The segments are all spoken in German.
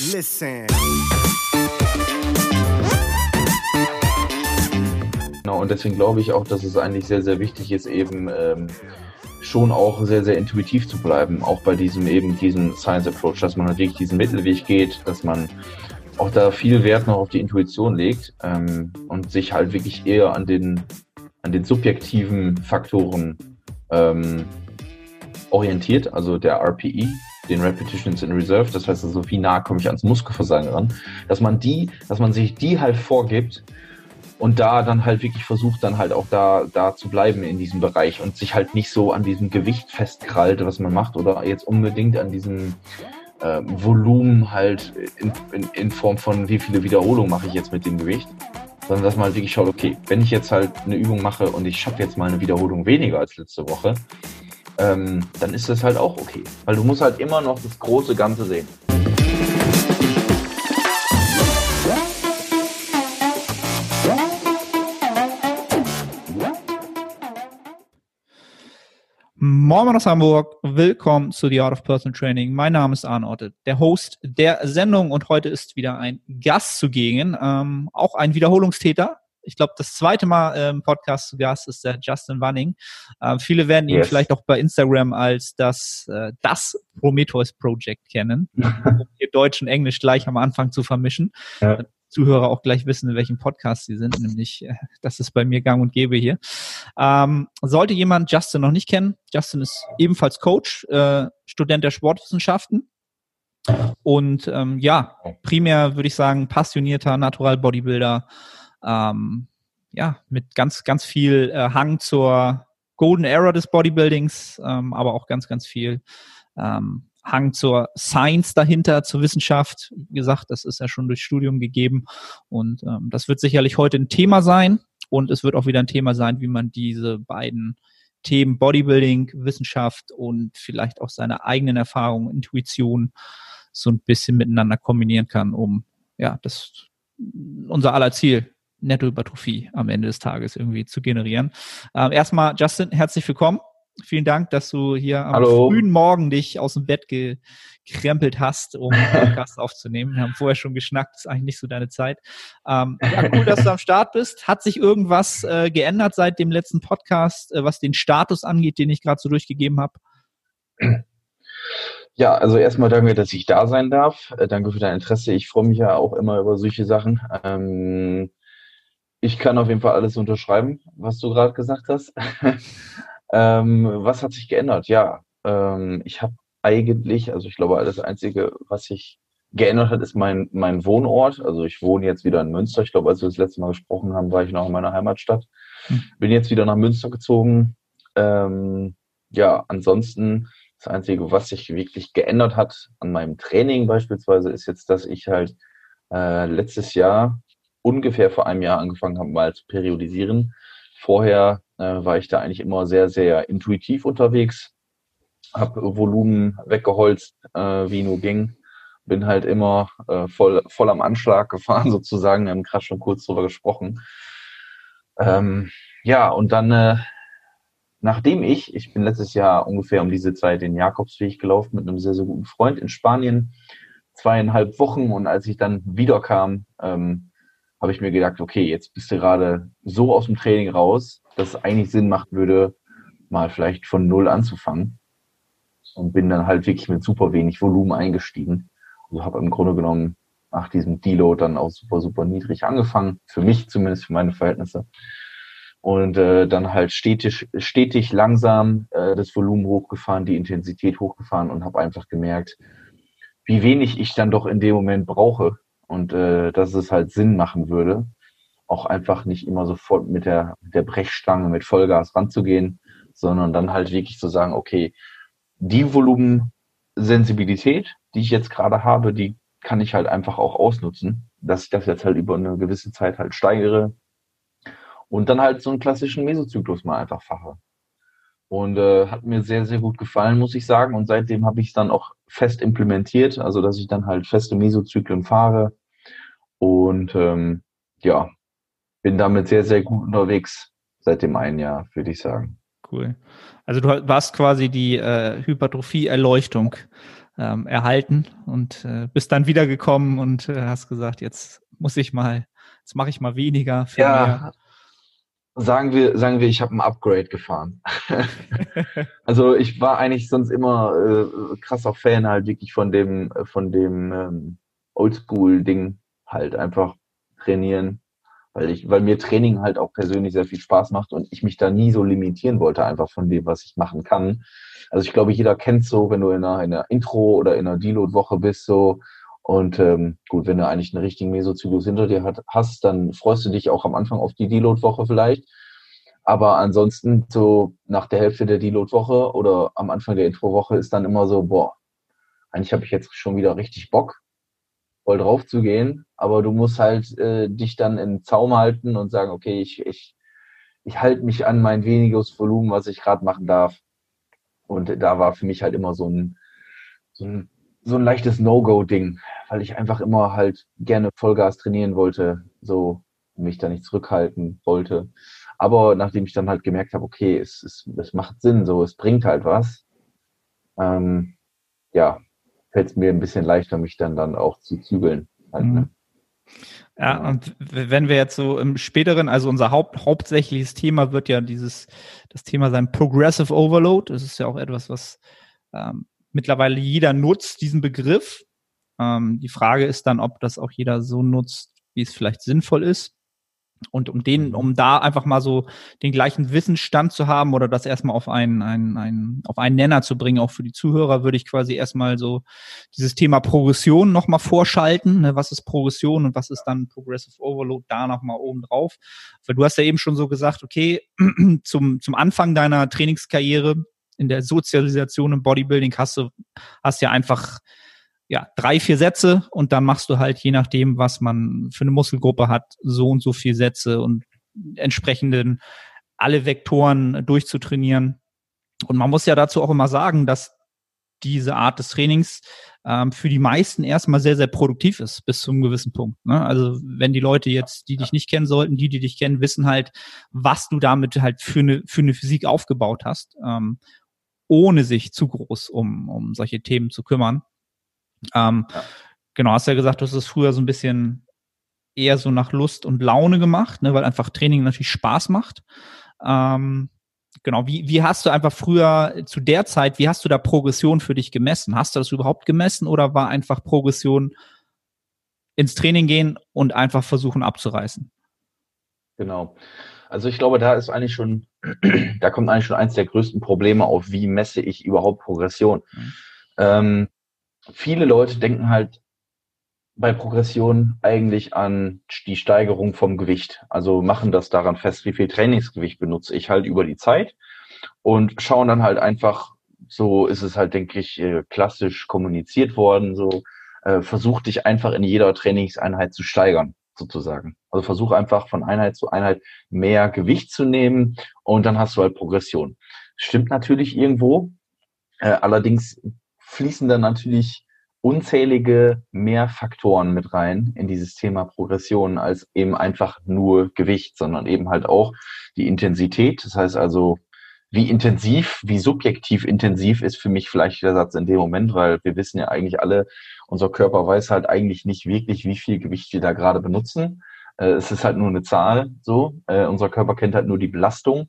Listen. Genau, und deswegen glaube ich auch, dass es eigentlich sehr, sehr wichtig ist, eben schon auch sehr, sehr intuitiv zu bleiben, auch bei diesem Science Approach, dass man wirklich diesen Mittelweg geht, dass man auch da viel Wert noch auf die Intuition legt und sich halt wirklich eher an den subjektiven Faktoren orientiert, also der RPE, den Repetitions in Reserve, das heißt also, wie nah komme ich ans Muskelversagen ran, dass man sich die halt vorgibt und da dann halt wirklich versucht, dann halt auch da zu bleiben in diesem Bereich und sich halt nicht so an diesem Gewicht festkrallt, was man macht, oder jetzt unbedingt an diesem Volumen halt in Form von, wie viele Wiederholungen mache ich jetzt mit dem Gewicht, sondern dass man halt wirklich schaut, okay, wenn ich jetzt halt eine Übung mache und ich schaffe jetzt mal eine Wiederholung weniger als letzte Woche, dann ist das halt auch okay. Weil du musst halt immer noch das große Ganze sehen. Moin aus Hamburg, willkommen zu The Art of Personal Training. Mein Name ist Arne Otte, der Host der Sendung, und heute ist wieder ein Gast zugegen, auch ein Wiederholungstäter. Ich glaube, das zweite Mal im Podcast zu Gast ist der Justin Wanning. Viele werden ihn vielleicht auch bei Instagram als das Prometheus Project kennen, um hier Deutsch und Englisch gleich am Anfang zu vermischen. Ja. Zuhörer auch gleich wissen, in welchem Podcast sie sind, nämlich das ist bei mir gang und gäbe hier. Sollte jemand Justin noch nicht kennen, Justin ist ebenfalls Coach, Student der Sportwissenschaften und primär würde ich sagen passionierter Natural Bodybuilder, mit ganz, ganz viel Hang zur Golden Era des Bodybuildings, aber auch ganz, ganz viel Hang zur Science dahinter, zur Wissenschaft. Wie gesagt, das ist ja schon durch Studium gegeben, und das wird sicherlich heute ein Thema sein, und es wird auch wieder ein Thema sein, wie man diese beiden Themen Bodybuilding, Wissenschaft und vielleicht auch seine eigenen Erfahrungen, Intuition so ein bisschen miteinander kombinieren kann, um unser aller Ziel, Nettohypertrophie am Ende des Tages irgendwie zu generieren. Erstmal, Justin, herzlich willkommen. Vielen Dank, dass du hier am frühen Morgen dich aus dem Bett gekrempelt hast, um einen Podcast aufzunehmen. Wir haben vorher schon geschnackt, ist eigentlich nicht so deine Zeit. Cool, dass du am Start bist. Hat sich irgendwas geändert seit dem letzten Podcast, was den Status angeht, den ich gerade so durchgegeben habe? Ja, also erstmal danke, dass ich da sein darf. Danke für dein Interesse. Ich freue mich ja auch immer über solche Sachen. Ich kann auf jeden Fall alles unterschreiben, was du gerade gesagt hast. Was hat sich geändert? Ja, ich habe eigentlich, also ich glaube, das Einzige, was sich geändert hat, ist mein Wohnort. Also ich wohne jetzt wieder in Münster. Ich glaube, als wir das letzte Mal gesprochen haben, war ich noch in meiner Heimatstadt. Bin jetzt wieder nach Münster gezogen. Ansonsten das Einzige, was sich wirklich geändert hat an meinem Training beispielsweise, ist jetzt, dass ich halt letztes Jahr, ungefähr vor einem Jahr, angefangen habe, mal zu periodisieren. Vorher war ich da eigentlich immer sehr, sehr intuitiv unterwegs, habe Volumen weggeholzt, wie nur ging. Bin halt immer voll am Anschlag gefahren sozusagen, wir haben gerade schon kurz drüber gesprochen. Und dann, nachdem ich bin letztes Jahr ungefähr um diese Zeit den Jakobsweg gelaufen mit einem sehr, sehr guten Freund in Spanien, 2,5 Wochen, und als ich dann wiederkam, habe ich mir gedacht, okay, jetzt bist du gerade so aus dem Training raus, dass es eigentlich Sinn macht würde, mal vielleicht von 0 anzufangen. Und bin dann halt wirklich mit super wenig Volumen eingestiegen. Also habe im Grunde genommen nach diesem Deload dann auch super, super niedrig angefangen. Für mich zumindest, für meine Verhältnisse. Und dann halt stetig langsam das Volumen hochgefahren, die Intensität hochgefahren, und habe einfach gemerkt, wie wenig ich dann doch in dem Moment brauche. Und dass es halt Sinn machen würde, auch einfach nicht immer sofort mit der Brechstange, mit Vollgas ranzugehen, sondern dann halt wirklich zu sagen, okay, die Volumensensibilität, die ich jetzt gerade habe, die kann ich halt einfach auch ausnutzen, dass ich das jetzt halt über eine gewisse Zeit halt steigere und dann halt so einen klassischen Mesozyklus mal einfach fahre. Und hat mir sehr, sehr gut gefallen, muss ich sagen. Und seitdem habe ich es dann auch fest implementiert, also dass ich dann halt feste Mesozyklen fahre. Und bin damit sehr, sehr gut unterwegs seit dem einen Jahr, würde ich sagen. Cool. Also du warst quasi die Hypertrophie-Erleuchtung erhalten und bist dann wiedergekommen und hast gesagt, jetzt mache ich mal weniger für mehr. Ja, sagen wir, ich habe ein Upgrade gefahren. Also ich war eigentlich sonst immer krasser Fan halt wirklich von dem Oldschool-Ding halt einfach trainieren, weil mir Training halt auch persönlich sehr viel Spaß macht und ich mich da nie so limitieren wollte, einfach von dem, was ich machen kann. Also ich glaube, jeder kennt so, wenn du in einer Intro oder in einer Deload-Woche bist, so und gut, wenn du eigentlich einen richtigen Mesozyklus hinter dir hast, dann freust du dich auch am Anfang auf die Deload-Woche vielleicht. Aber ansonsten, so nach der Hälfte der Deload-Woche oder am Anfang der Intro-Woche ist dann immer so, boah, eigentlich habe ich jetzt schon wieder richtig Bock, voll drauf zu gehen. Aber du musst halt dich dann in Zaum halten und sagen, okay, ich halte mich an mein weniges Volumen, was ich gerade machen darf. Und da war für mich halt immer so ein, so ein leichtes No-Go-Ding, weil ich einfach immer halt gerne Vollgas trainieren wollte, so mich da nicht zurückhalten wollte. Aber nachdem ich dann halt gemerkt habe, okay, es macht Sinn, so, es bringt halt was, ähm, ja, fällt es mir ein bisschen leichter, mich dann auch zu zügeln. Halt, ne? Ja, Genau. und wenn wir jetzt so im späteren, also unser hauptsächliches Thema wird ja das Thema sein Progressive Overload. Das ist ja auch etwas, was mittlerweile jeder nutzt, diesen Begriff. Die Frage ist dann, ob das auch jeder so nutzt, wie es vielleicht sinnvoll ist. Und um da einfach mal so den gleichen Wissensstand zu haben oder das erstmal auf auf einen Nenner zu bringen, auch für die Zuhörer, würde ich quasi erstmal so dieses Thema Progression nochmal vorschalten. Ne? Was ist Progression und was ist dann Progressive Overload da nochmal oben drauf? Weil du hast ja eben schon so gesagt, okay, zum Anfang deiner Trainingskarriere in der Sozialisation im Bodybuilding hast ja einfach 3, 4 Sätze und dann machst du halt, je nachdem, was man für eine Muskelgruppe hat, so und so viel Sätze und entsprechenden alle Vektoren durchzutrainieren. Und man muss ja dazu auch immer sagen, dass diese Art des Trainings für die meisten erstmal sehr, sehr produktiv ist, bis zu einem gewissen Punkt. Ne? Also wenn die Leute jetzt, die dich nicht kennen sollten, die dich kennen, wissen halt, was du damit halt für eine Physik aufgebaut hast, ohne sich zu groß um solche Themen zu kümmern. Ja. Genau, hast ja gesagt, du hast es früher so ein bisschen eher so nach Lust und Laune gemacht, ne, weil einfach Training natürlich Spaß macht. Genau, wie hast du einfach früher zu der Zeit, wie hast du da Progression für dich gemessen? Hast du das überhaupt gemessen oder war einfach Progression ins Training gehen und einfach versuchen abzureißen? Genau. Also ich glaube, da kommt eigentlich schon eins der größten Probleme auf, wie messe ich überhaupt Progression. Mhm. Ähm, Viele Leute denken halt bei Progression eigentlich an die Steigerung vom Gewicht. Also machen das daran fest, wie viel Trainingsgewicht benutze ich halt über die Zeit und schauen dann halt einfach, so ist es halt, denke ich, klassisch kommuniziert worden, so versuch dich einfach in jeder Trainingseinheit zu steigern, sozusagen. Also versuch einfach von Einheit zu Einheit mehr Gewicht zu nehmen und dann hast du halt Progression. Stimmt natürlich irgendwo, allerdings fließen dann natürlich unzählige mehr Faktoren mit rein in dieses Thema Progression als eben einfach nur Gewicht, sondern eben halt auch die Intensität. Das heißt also, wie intensiv, wie subjektiv intensiv ist für mich vielleicht der Satz in dem Moment, weil wir wissen ja eigentlich alle, unser Körper weiß halt eigentlich nicht wirklich, wie viel Gewicht wir da gerade benutzen. Es ist halt nur eine Zahl, so. Unser Körper kennt halt nur die Belastung.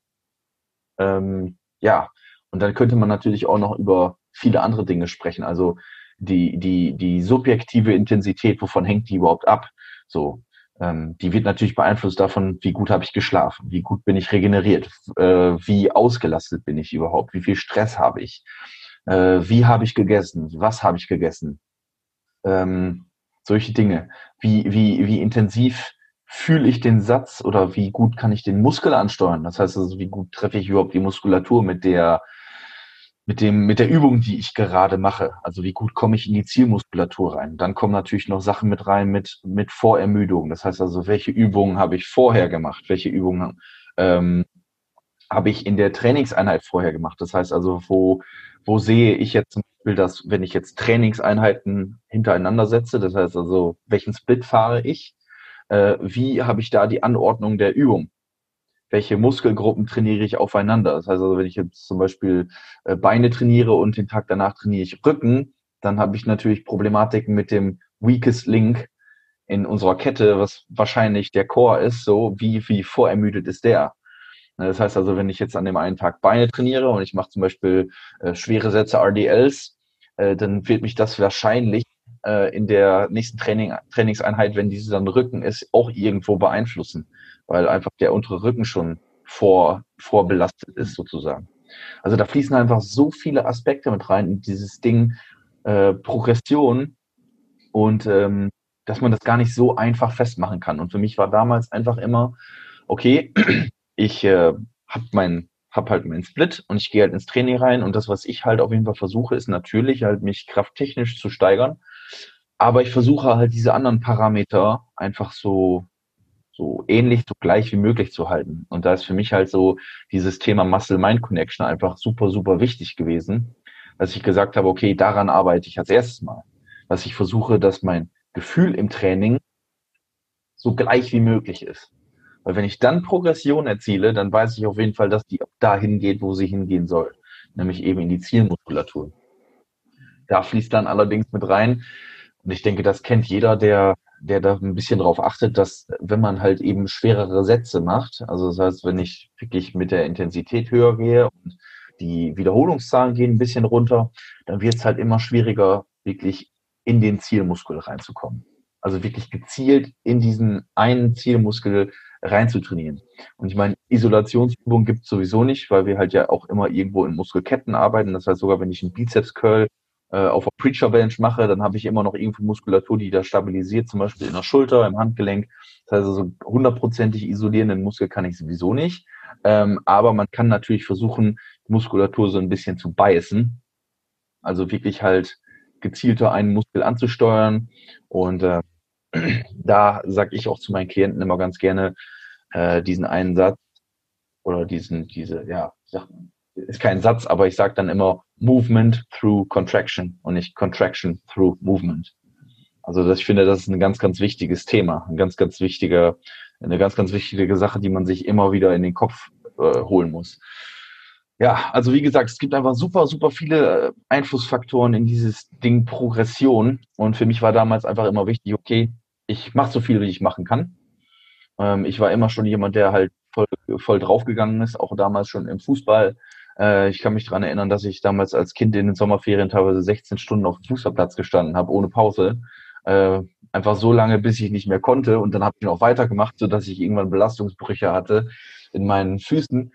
Ja, und dann könnte man natürlich auch noch über viele andere Dinge sprechen. Also die subjektive Intensität, wovon hängt die überhaupt ab? So, die wird natürlich beeinflusst davon, wie gut habe ich geschlafen, wie gut bin ich regeneriert, wie ausgelastet bin ich überhaupt, wie viel Stress habe ich, wie habe ich gegessen, was habe ich gegessen, solche Dinge. Wie intensiv fühle ich den Satz oder wie gut kann ich den Muskel ansteuern? Das heißt also, wie gut treffe ich überhaupt die Muskulatur mit der Übung, die ich gerade mache. Also wie gut komme ich in die Zielmuskulatur rein. Dann kommen natürlich noch Sachen mit rein mit Vorermüdung. Das heißt also, welche Übungen habe ich vorher gemacht? Welche Übungen habe ich in der Trainingseinheit vorher gemacht? Das heißt also, wo sehe ich jetzt zum Beispiel, dass, wenn ich jetzt Trainingseinheiten hintereinander setze, das heißt also, welchen Split fahre ich? Wie habe ich da die Anordnung der Übung? Welche Muskelgruppen trainiere ich aufeinander? Das heißt also, wenn ich jetzt zum Beispiel Beine trainiere und den Tag danach trainiere ich Rücken, dann habe ich natürlich Problematiken mit dem Weakest Link in unserer Kette, was wahrscheinlich der Core ist, so wie vorermüdet ist der. Das heißt also, wenn ich jetzt an dem einen Tag Beine trainiere und ich mache zum Beispiel schwere Sätze RDLs, dann wird mich das wahrscheinlich in der nächsten Trainingseinheit, wenn diese dann Rücken ist, auch irgendwo beeinflussen, weil einfach der untere Rücken schon vorbelastet ist sozusagen. Also da fließen einfach so viele Aspekte mit rein in dieses Ding Progression und dass man das gar nicht so einfach festmachen kann. Und für mich war damals einfach immer, okay, ich hab halt meinen Split und ich gehe halt ins Training rein und das, was ich halt auf jeden Fall versuche, ist natürlich halt mich krafttechnisch zu steigern. Aber ich versuche halt diese anderen Parameter einfach so ähnlich, so gleich wie möglich zu halten. Und da ist für mich halt so dieses Thema Muscle-Mind-Connection einfach super, super wichtig gewesen, dass ich gesagt habe, okay, daran arbeite ich als erstes mal. Dass ich versuche, dass mein Gefühl im Training so gleich wie möglich ist. Weil wenn ich dann Progression erziele, dann weiß ich auf jeden Fall, dass die dahin geht, wo sie hingehen soll. Nämlich eben in die Zielmuskulatur. Da fließt dann allerdings mit rein, und ich denke, das kennt jeder, der da ein bisschen drauf achtet, dass wenn man halt eben schwerere Sätze macht, also das heißt, wenn ich wirklich mit der Intensität höher gehe und die Wiederholungszahlen gehen ein bisschen runter, dann wird es halt immer schwieriger, wirklich in den Zielmuskel reinzukommen. Also wirklich gezielt in diesen einen Zielmuskel reinzutrainieren. Und ich meine, Isolationsübungen gibt es sowieso nicht, weil wir halt ja auch immer irgendwo in Muskelketten arbeiten. Das heißt, sogar wenn ich einen Bizeps-Curl auf der Preacher Bench mache, dann habe ich immer noch irgendwo Muskulatur, die da stabilisiert, zum Beispiel in der Schulter, im Handgelenk. Das heißt also, hundertprozentig isolierenden Muskel kann ich sowieso nicht. Aber man kann natürlich versuchen, Muskulatur so ein bisschen zu biasen. Also wirklich halt gezielter einen Muskel anzusteuern. Und da sage ich auch zu meinen Klienten immer ganz gerne diesen einen Satz oder ist kein Satz, aber ich sage dann immer Movement through Contraction und nicht Contraction through Movement. Also ich finde, das ist ein ganz, ganz wichtiges Thema, eine ganz, ganz wichtige Sache, die man sich immer wieder in den Kopf holen muss. Ja, also wie gesagt, es gibt einfach super, super viele Einflussfaktoren in dieses Ding Progression. Und für mich war damals einfach immer wichtig, okay, ich mache so viel, wie ich machen kann. Ich war immer schon jemand, der halt voll draufgegangen ist, auch damals schon im Fußball. Ich kann mich daran erinnern, dass ich damals als Kind in den Sommerferien teilweise 16 Stunden auf dem Fußballplatz gestanden habe, ohne Pause. Einfach so lange, bis ich nicht mehr konnte. Und dann habe ich noch weitergemacht, sodass ich irgendwann Belastungsbrüche hatte in meinen Füßen.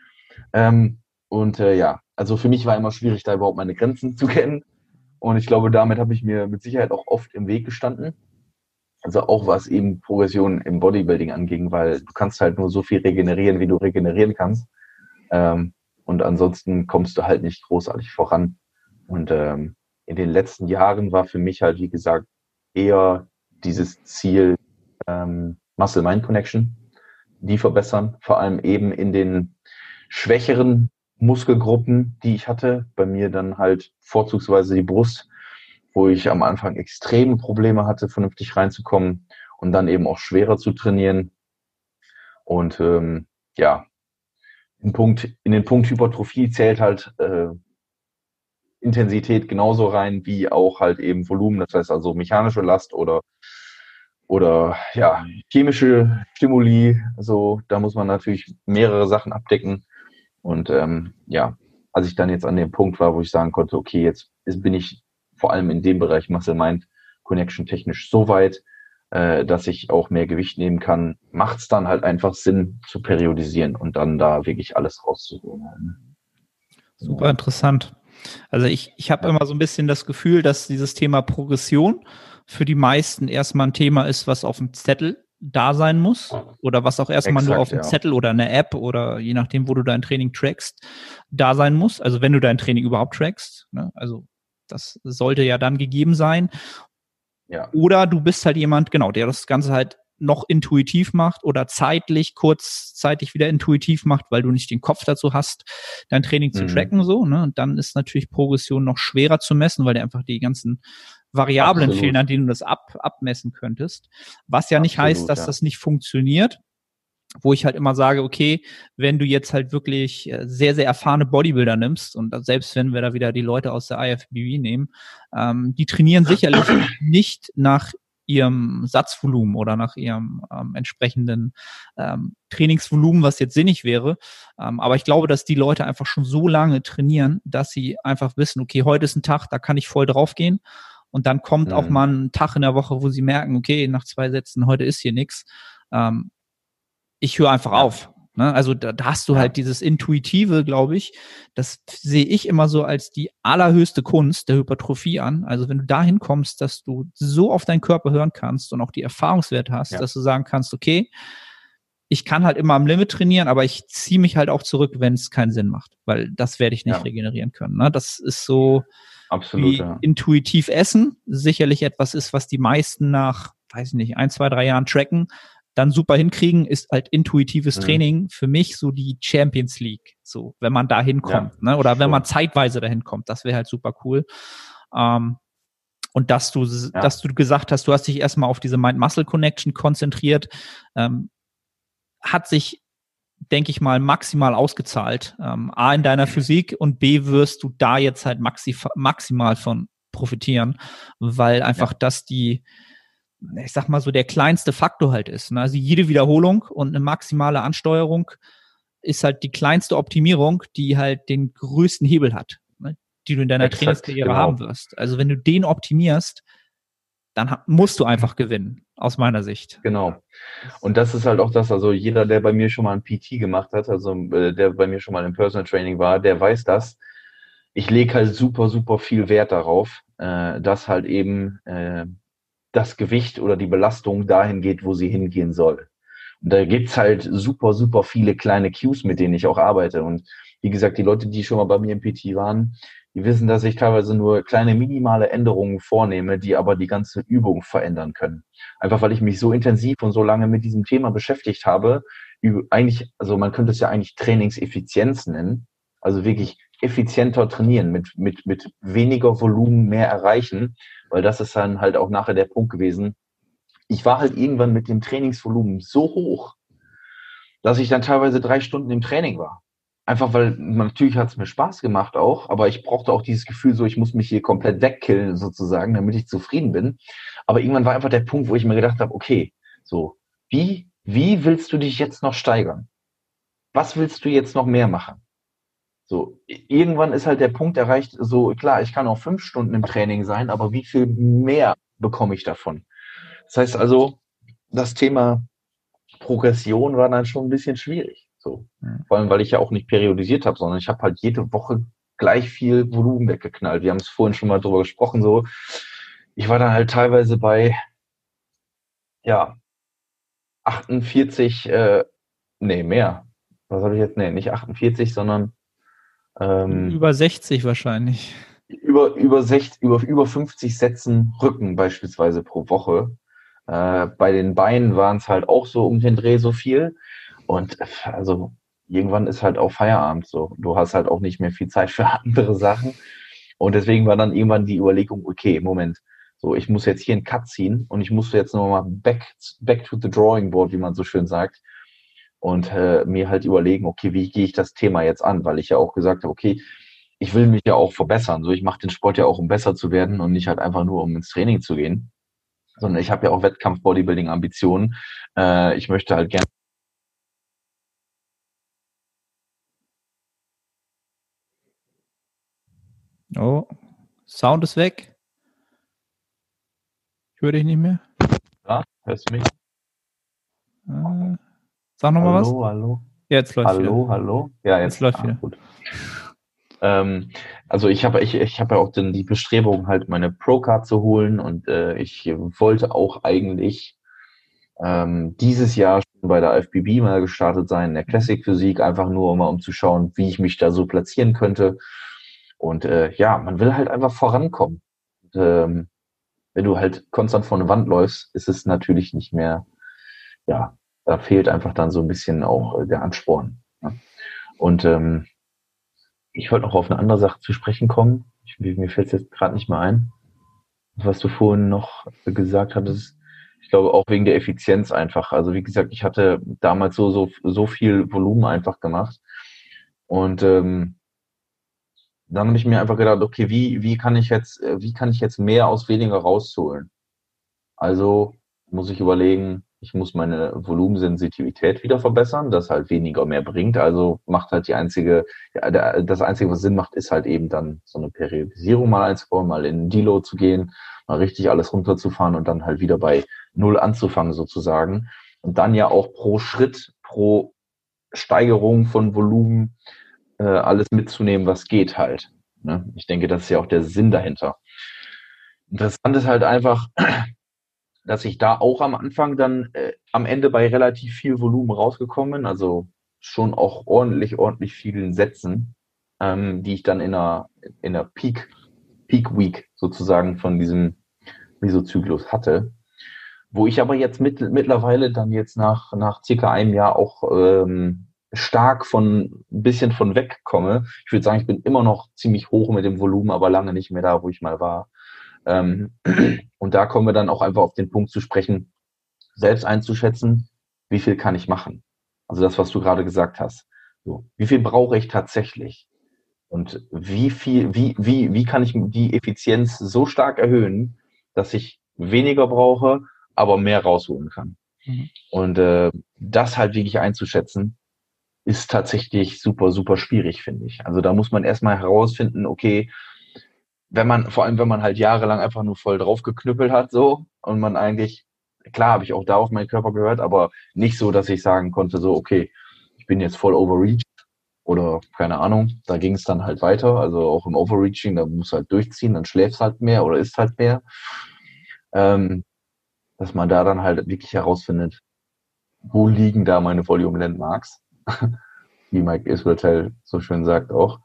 Also für mich war immer schwierig, da überhaupt meine Grenzen zu kennen. Und ich glaube, damit habe ich mir mit Sicherheit auch oft im Weg gestanden. Also auch was eben Progression im Bodybuilding anging, weil du kannst halt nur so viel regenerieren, wie du regenerieren kannst. Und ansonsten kommst du halt nicht großartig voran. Und in den letzten Jahren war für mich halt, wie gesagt, eher dieses Ziel Muscle-Mind-Connection, die verbessern, vor allem eben in den schwächeren Muskelgruppen, die ich hatte. Bei mir dann halt vorzugsweise die Brust, wo ich am Anfang extreme Probleme hatte, vernünftig reinzukommen und dann eben auch schwerer zu trainieren. Und in den Punkt Hypertrophie zählt halt Intensität genauso rein wie auch halt eben Volumen, das heißt also mechanische Last oder chemische Stimuli. Also da muss man natürlich mehrere Sachen abdecken. Und als ich dann jetzt an dem Punkt war, wo ich sagen konnte, okay, jetzt bin ich vor allem in dem Bereich Muscle-Mind-Connection technisch so weit, dass ich auch mehr Gewicht nehmen kann, macht es dann halt einfach Sinn zu periodisieren und dann da wirklich alles rauszuholen. Super interessant. Also ich habe immer so ein bisschen das Gefühl, dass dieses Thema Progression für die meisten erstmal ein Thema ist, was auf dem Zettel da sein muss oder was auch erstmal nur auf dem Zettel oder eine App oder je nachdem, wo du dein Training trackst, da sein muss. Also wenn du dein Training überhaupt trackst, ne? Also das sollte ja dann gegeben sein. Ja. Oder du bist halt jemand, genau, der das Ganze halt noch intuitiv macht oder kurzzeitig wieder intuitiv macht, weil du nicht den Kopf dazu hast, dein Training zu tracken, so, ne? Und dann ist natürlich Progression noch schwerer zu messen, weil dir einfach die ganzen Variablen fehlen, an denen du das abmessen könntest. Was ja nicht heißt, dass das nicht funktioniert. wo ich halt immer sage, okay, wenn du jetzt halt wirklich sehr, sehr erfahrene Bodybuilder nimmst und selbst wenn wir da wieder die Leute aus der IFBB nehmen, die trainieren sicherlich nicht nach ihrem Satzvolumen oder nach ihrem entsprechenden Trainingsvolumen, was jetzt sinnig wäre. Aber ich glaube, dass die Leute einfach schon so lange trainieren, dass sie einfach wissen, okay, heute ist ein Tag, da kann ich voll draufgehen. Und dann kommt auch mal ein Tag in der Woche, wo sie merken, okay, nach 2 Sätzen, heute ist hier nichts. Ich höre einfach auf. Ne? Also da hast du halt dieses Intuitive, glaube ich. Das sehe ich immer so als die allerhöchste Kunst der Hypertrophie an. Also wenn du dahin kommst, dass du so auf deinen Körper hören kannst und auch die Erfahrungswerte hast, dass du sagen kannst, okay, ich kann halt immer am Limit trainieren, aber ich ziehe mich halt auch zurück, wenn es keinen Sinn macht, weil das werde ich nicht regenerieren können. Ne? Das ist so absolut, wie intuitiv essen. Sicherlich etwas ist, was die meisten nach, weiß ich nicht, 1, 2, 3 Jahren tracken, dann super hinkriegen, ist halt intuitives Training für mich so die Champions League. So, wenn man da hinkommt, ne? Oder wenn man zeitweise dahin kommt, das wäre halt super cool. Und dass du gesagt hast, du hast dich erstmal auf diese Mind-Muscle-Connection konzentriert, hat sich, denke ich mal, maximal ausgezahlt. A, in deiner Physik und B, wirst du da jetzt halt maximal von profitieren, weil einfach das ich sag mal so, der kleinste Faktor halt ist. Ne? Also jede Wiederholung und eine maximale Ansteuerung ist halt die kleinste Optimierung, die halt den größten Hebel hat, ne? Die du in deiner Trainingskarriere haben wirst. Also wenn du den optimierst, dann musst du einfach gewinnen, aus meiner Sicht. Genau. Und das ist halt auch das, also jeder, der bei mir schon mal ein PT gemacht hat, also der bei mir schon mal im Personal Training war, der weiß das. Ich lege halt super, super viel Wert darauf, dass halt eben das Gewicht oder die Belastung dahin geht, wo sie hingehen soll. Und da gibt's halt super, super viele kleine Cues, mit denen ich auch arbeite. Und wie gesagt, die Leute, die schon mal bei mir im PT waren, die wissen, dass ich teilweise nur kleine minimale Änderungen vornehme, die aber die ganze Übung verändern können. Einfach weil ich mich so intensiv und so lange mit diesem Thema beschäftigt habe, eigentlich, also man könnte es ja eigentlich Trainingseffizienz nennen, also wirklich effizienter trainieren, mit weniger Volumen mehr erreichen, weil das ist dann halt auch nachher der Punkt gewesen. Ich war halt irgendwann mit dem Trainingsvolumen so hoch, dass ich dann teilweise 3 Stunden im Training war. Einfach weil, natürlich hat es mir Spaß gemacht auch, aber ich brauchte auch dieses Gefühl so, ich muss mich hier komplett wegkillen sozusagen, damit ich zufrieden bin. Aber irgendwann war einfach der Punkt, wo ich mir gedacht habe, okay, so, wie willst du dich jetzt noch steigern? Was willst du jetzt noch mehr machen? So, irgendwann ist halt der Punkt erreicht, so, klar, ich kann auch 5 Stunden im Training sein, aber wie viel mehr bekomme ich davon? Das heißt also, das Thema Progression war dann schon ein bisschen schwierig. So. Vor allem, weil ich ja auch nicht periodisiert habe, sondern ich habe halt jede Woche gleich viel Volumen weggeknallt. Wir haben es vorhin schon mal drüber gesprochen, so. Ich war dann halt teilweise bei, 48, mehr. Was habe ich jetzt? Nee, nicht 48, sondern über 60 wahrscheinlich. Über 50 Sätzen Rücken beispielsweise pro Woche. Bei den Beinen waren es halt auch so um den Dreh so viel. Und also irgendwann ist halt auch Feierabend so. Du hast halt auch nicht mehr viel Zeit für andere Sachen. Und deswegen war dann irgendwann die Überlegung, okay, Moment, so, ich muss jetzt hier einen Cut ziehen und ich muss jetzt nochmal back to the drawing board, wie man so schön sagt. Und mir halt überlegen, okay, wie gehe ich das Thema jetzt an? Weil ich ja auch gesagt habe, okay, ich will mich ja auch verbessern. So, ich mache den Sport ja auch, um besser zu werden und nicht halt einfach nur, um ins Training zu gehen. Sondern ich habe ja auch Wettkampf-Bodybuilding-Ambitionen. Ich möchte halt gerne. Oh, Sound ist weg. Ich höre dich nicht mehr. Ja, hörst du mich? Sag nochmal was. Hallo. Jetzt läuft wieder. Hallo. Ja, jetzt läuft wieder. Gut. Also ich habe ja auch die Bestrebung, halt meine Pro-Card zu holen und ich wollte auch eigentlich dieses Jahr schon bei der IFBB mal gestartet sein, in der Classic Physik, einfach nur um zu schauen, wie ich mich da so platzieren könnte. Und man will halt einfach vorankommen. Und, wenn du halt konstant vor eine Wand läufst, ist es natürlich nicht mehr, da fehlt einfach dann so ein bisschen auch der Ansporn. Ja. Und ich wollte noch auf eine andere Sache zu sprechen kommen. Mir fällt es jetzt gerade nicht mehr ein, was du vorhin noch gesagt hattest. Ich glaube auch wegen der Effizienz einfach. Also wie gesagt, ich hatte damals so viel Volumen einfach gemacht. Und dann habe ich mir einfach gedacht, okay, wie kann ich jetzt mehr aus weniger rausholen? Also muss ich überlegen, ich muss meine Volumensensitivität wieder verbessern, das halt weniger mehr bringt. Also macht halt das Einzige, was Sinn macht, ist halt eben dann so eine Periodisierung mal einzubauen, mal in den Deload zu gehen, mal richtig alles runterzufahren und dann halt wieder bei Null anzufangen sozusagen. Und dann ja auch pro Schritt, pro Steigerung von Volumen alles mitzunehmen, was geht halt. Ne? Ich denke, das ist ja auch der Sinn dahinter. Interessant ist halt einfach, dass ich da auch am Anfang dann am Ende bei relativ viel Volumen rausgekommen bin, also schon auch ordentlich vielen Sätzen, die ich dann in einer Peak Week sozusagen von diesem Mesozyklus hatte. Wo ich aber jetzt mittlerweile dann jetzt nach circa einem Jahr auch stark ein bisschen von wegkomme. Ich würde sagen, ich bin immer noch ziemlich hoch mit dem Volumen, aber lange nicht mehr da, wo ich mal war. Ähm, und da kommen wir dann auch einfach auf den Punkt zu sprechen, selbst einzuschätzen, wie viel kann ich machen? Also das, was du gerade gesagt hast. So, wie viel brauche ich tatsächlich? Und wie kann ich die Effizienz so stark erhöhen, dass ich weniger brauche, aber mehr rausholen kann? Mhm. Und das halt wirklich einzuschätzen, ist tatsächlich super schwierig, finde ich. Also da muss man erstmal herausfinden, okay, vor allem wenn man halt jahrelang einfach nur voll drauf geknüppelt hat, so, und man eigentlich, klar habe ich auch da auf meinen Körper gehört, aber nicht so, dass ich sagen konnte, so, okay, ich bin jetzt voll overreached oder keine Ahnung, da ging es dann halt weiter, also auch im Overreaching, da musst du halt durchziehen, dann schläfst halt mehr oder isst halt mehr, ähm, dass man da dann halt wirklich herausfindet, wo liegen da meine Volume Landmarks, wie Mike Israel so schön sagt auch.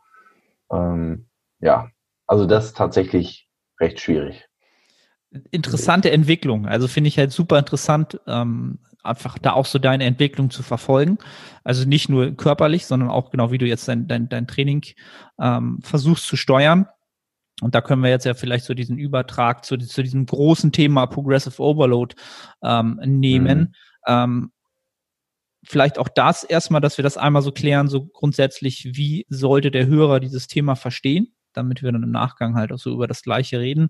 Ja, also das ist tatsächlich recht schwierig. Interessante Entwicklung. Also finde ich halt super interessant, einfach da auch so deine Entwicklung zu verfolgen. Also nicht nur körperlich, sondern auch genau wie du jetzt dein Training versuchst zu steuern. Und da können wir jetzt ja vielleicht so diesen Übertrag zu diesem großen Thema Progressive Overload nehmen. Vielleicht auch das erstmal, dass wir das einmal so klären, so grundsätzlich, wie sollte der Hörer dieses Thema verstehen, damit wir dann im Nachgang halt auch so über das Gleiche reden.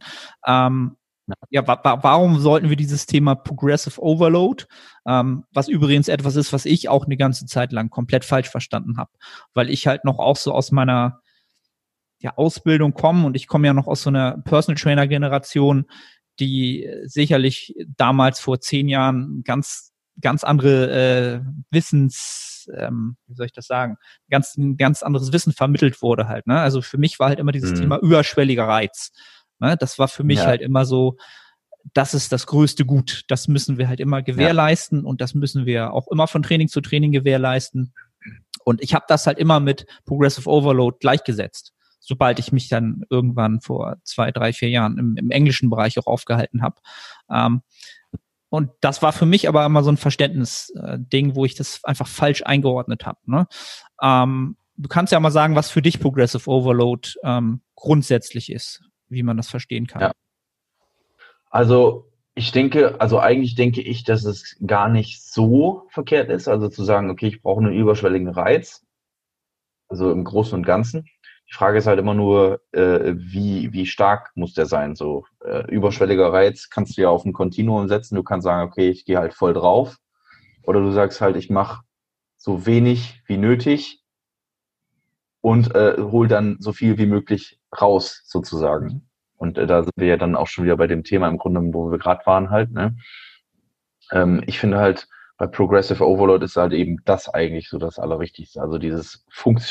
Warum sollten wir dieses Thema Progressive Overload, was übrigens etwas ist, was ich auch eine ganze Zeit lang komplett falsch verstanden habe, weil ich halt noch auch so aus meiner Ausbildung komme und ich komme ja noch aus so einer Personal Trainer Generation, die sicherlich damals vor 10 Jahren ganz andere wie soll ich das sagen, ganz anderes Wissen vermittelt wurde halt. Ne? Also für mich war halt immer dieses Thema überschwelliger Reiz. Ne? Das war für mich halt immer so, das ist das größte Gut. Das müssen wir halt immer gewährleisten und das müssen wir auch immer von Training zu Training gewährleisten. Und ich habe das halt immer mit Progressive Overload gleichgesetzt, sobald ich mich dann irgendwann vor 2, 3, 4 Jahren im englischen Bereich auch aufgehalten habe. Und das war für mich aber immer so ein Verständnisding, wo ich das einfach falsch eingeordnet habe. Ne? Du kannst ja mal sagen, was für dich Progressive Overload grundsätzlich ist, wie man das verstehen kann. Ja. Also eigentlich denke ich, dass es gar nicht so verkehrt ist, also zu sagen, okay, ich brauche einen überschwelligen Reiz, also im Großen und Ganzen. Die Frage ist halt immer nur, wie stark muss der sein? So überschwelliger Reiz kannst du ja auf ein Kontinuum setzen. Du kannst sagen, okay, ich gehe halt voll drauf. Oder du sagst halt, ich mache so wenig wie nötig und hol dann so viel wie möglich raus, sozusagen. Und da sind wir ja dann auch schon wieder bei dem Thema im Grunde, wo wir gerade waren halt. Ne? Ich finde halt, bei Progressive Overload ist halt eben das eigentlich so das Allerwichtigste. Also dieses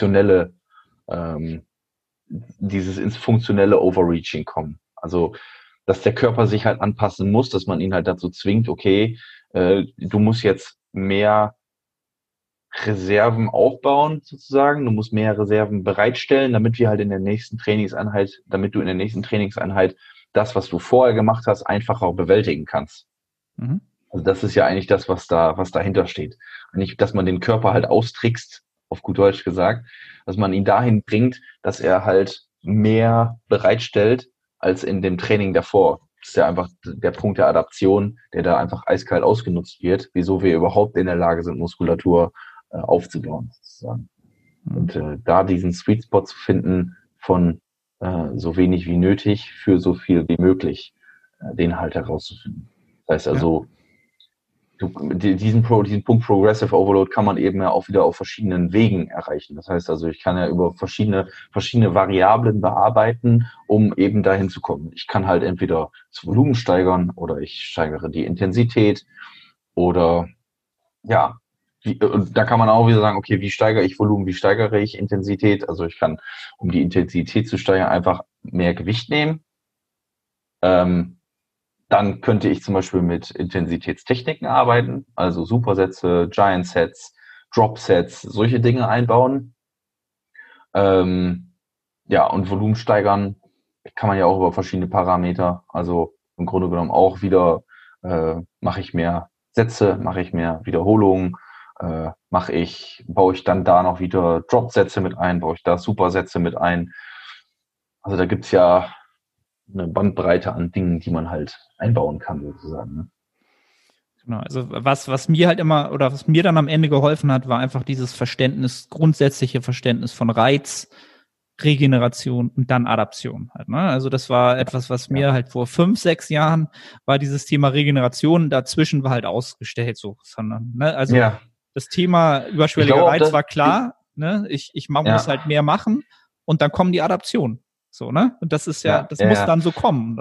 dieses ins funktionelle Overreaching kommen. Also, dass der Körper sich halt anpassen muss, dass man ihn halt dazu zwingt, okay, du musst jetzt mehr Reserven aufbauen, sozusagen. Du musst mehr Reserven bereitstellen, damit du in der nächsten Trainingseinheit das, was du vorher gemacht hast, einfacher bewältigen kannst. Mhm. Also das ist ja eigentlich das, was dahinter steht. Und nicht, dass man den Körper halt austrickst, auf gut Deutsch gesagt, dass man ihn dahin bringt, dass er halt mehr bereitstellt als in dem Training davor. ist ja einfach der Punkt der Adaption, der da einfach eiskalt ausgenutzt wird, wieso wir überhaupt in der Lage sind, Muskulatur aufzubauen, sozusagen. Und da diesen Sweet Spot zu finden von so wenig wie nötig für so viel wie möglich, den halt herauszufinden. Das heißt also, diesen Punkt Progressive Overload kann man eben ja auch wieder auf verschiedenen Wegen erreichen. Das heißt also, ich kann ja über verschiedene Variablen bearbeiten, um eben dahin zu kommen. Ich kann halt entweder das Volumen steigern oder ich steigere die Intensität oder ja, und da kann man auch wieder sagen, okay, wie steigere ich Volumen, wie steigere ich Intensität? Also ich kann, um die Intensität zu steigern, einfach mehr Gewicht nehmen. Dann könnte ich zum Beispiel mit Intensitätstechniken arbeiten, also Supersätze, Giant Sets, Drop Sets, solche Dinge einbauen. Ja, und Volumen steigern kann man ja auch über verschiedene Parameter. Also im Grunde genommen auch wieder mache ich mehr Sätze, mache ich mehr Wiederholungen, baue ich dann da noch wieder Drop-Sätze mit ein, baue ich da Supersätze mit ein. Also da gibt's ja eine Bandbreite an Dingen, die man halt einbauen kann, sozusagen. Ne? Genau, also was mir halt immer oder was mir dann am Ende geholfen hat, war einfach dieses grundsätzliche Verständnis von Reiz, Regeneration und dann Adaption halt, ne? Also das war etwas, was mir halt vor 5, 6 Jahren war dieses Thema Regeneration, dazwischen war halt ausgestellt so, sondern, ne? Also das Thema überschwelliger Reiz war klar, ne? Ich muss halt mehr machen und dann kommen die Adaptionen. So, ne? Und das ist das muss dann so kommen.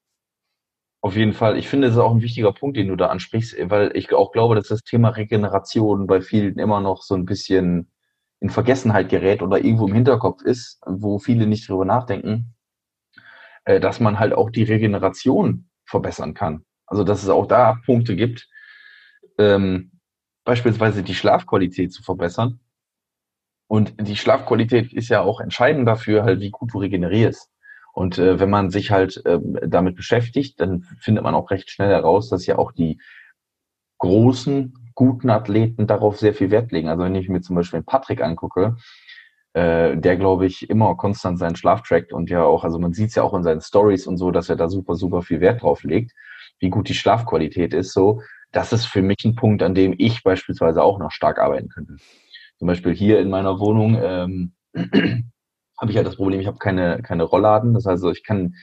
Auf jeden Fall. Ich finde, es ist auch ein wichtiger Punkt, den du da ansprichst, weil ich auch glaube, dass das Thema Regeneration bei vielen immer noch so ein bisschen in Vergessenheit gerät oder irgendwo im Hinterkopf ist, wo viele nicht drüber nachdenken, dass man halt auch die Regeneration verbessern kann. Also, dass es auch da Punkte gibt, beispielsweise die Schlafqualität zu verbessern. Und die Schlafqualität ist ja auch entscheidend dafür, halt, wie gut du regenerierst. Und wenn man sich halt damit beschäftigt, dann findet man auch recht schnell heraus, dass ja auch die großen, guten Athleten darauf sehr viel Wert legen. Also wenn ich mir zum Beispiel den Patrick angucke, der, glaube ich, immer konstant seinen Schlaf trackt und ja auch, also man sieht es ja auch in seinen Stories und so, dass er da super, super viel Wert drauf legt, wie gut die Schlafqualität ist. So, das ist für mich ein Punkt, an dem ich beispielsweise auch noch stark arbeiten könnte. Zum Beispiel hier in meiner Wohnung habe ich halt das Problem, ich habe keine Rollladen. Das heißt, ich kann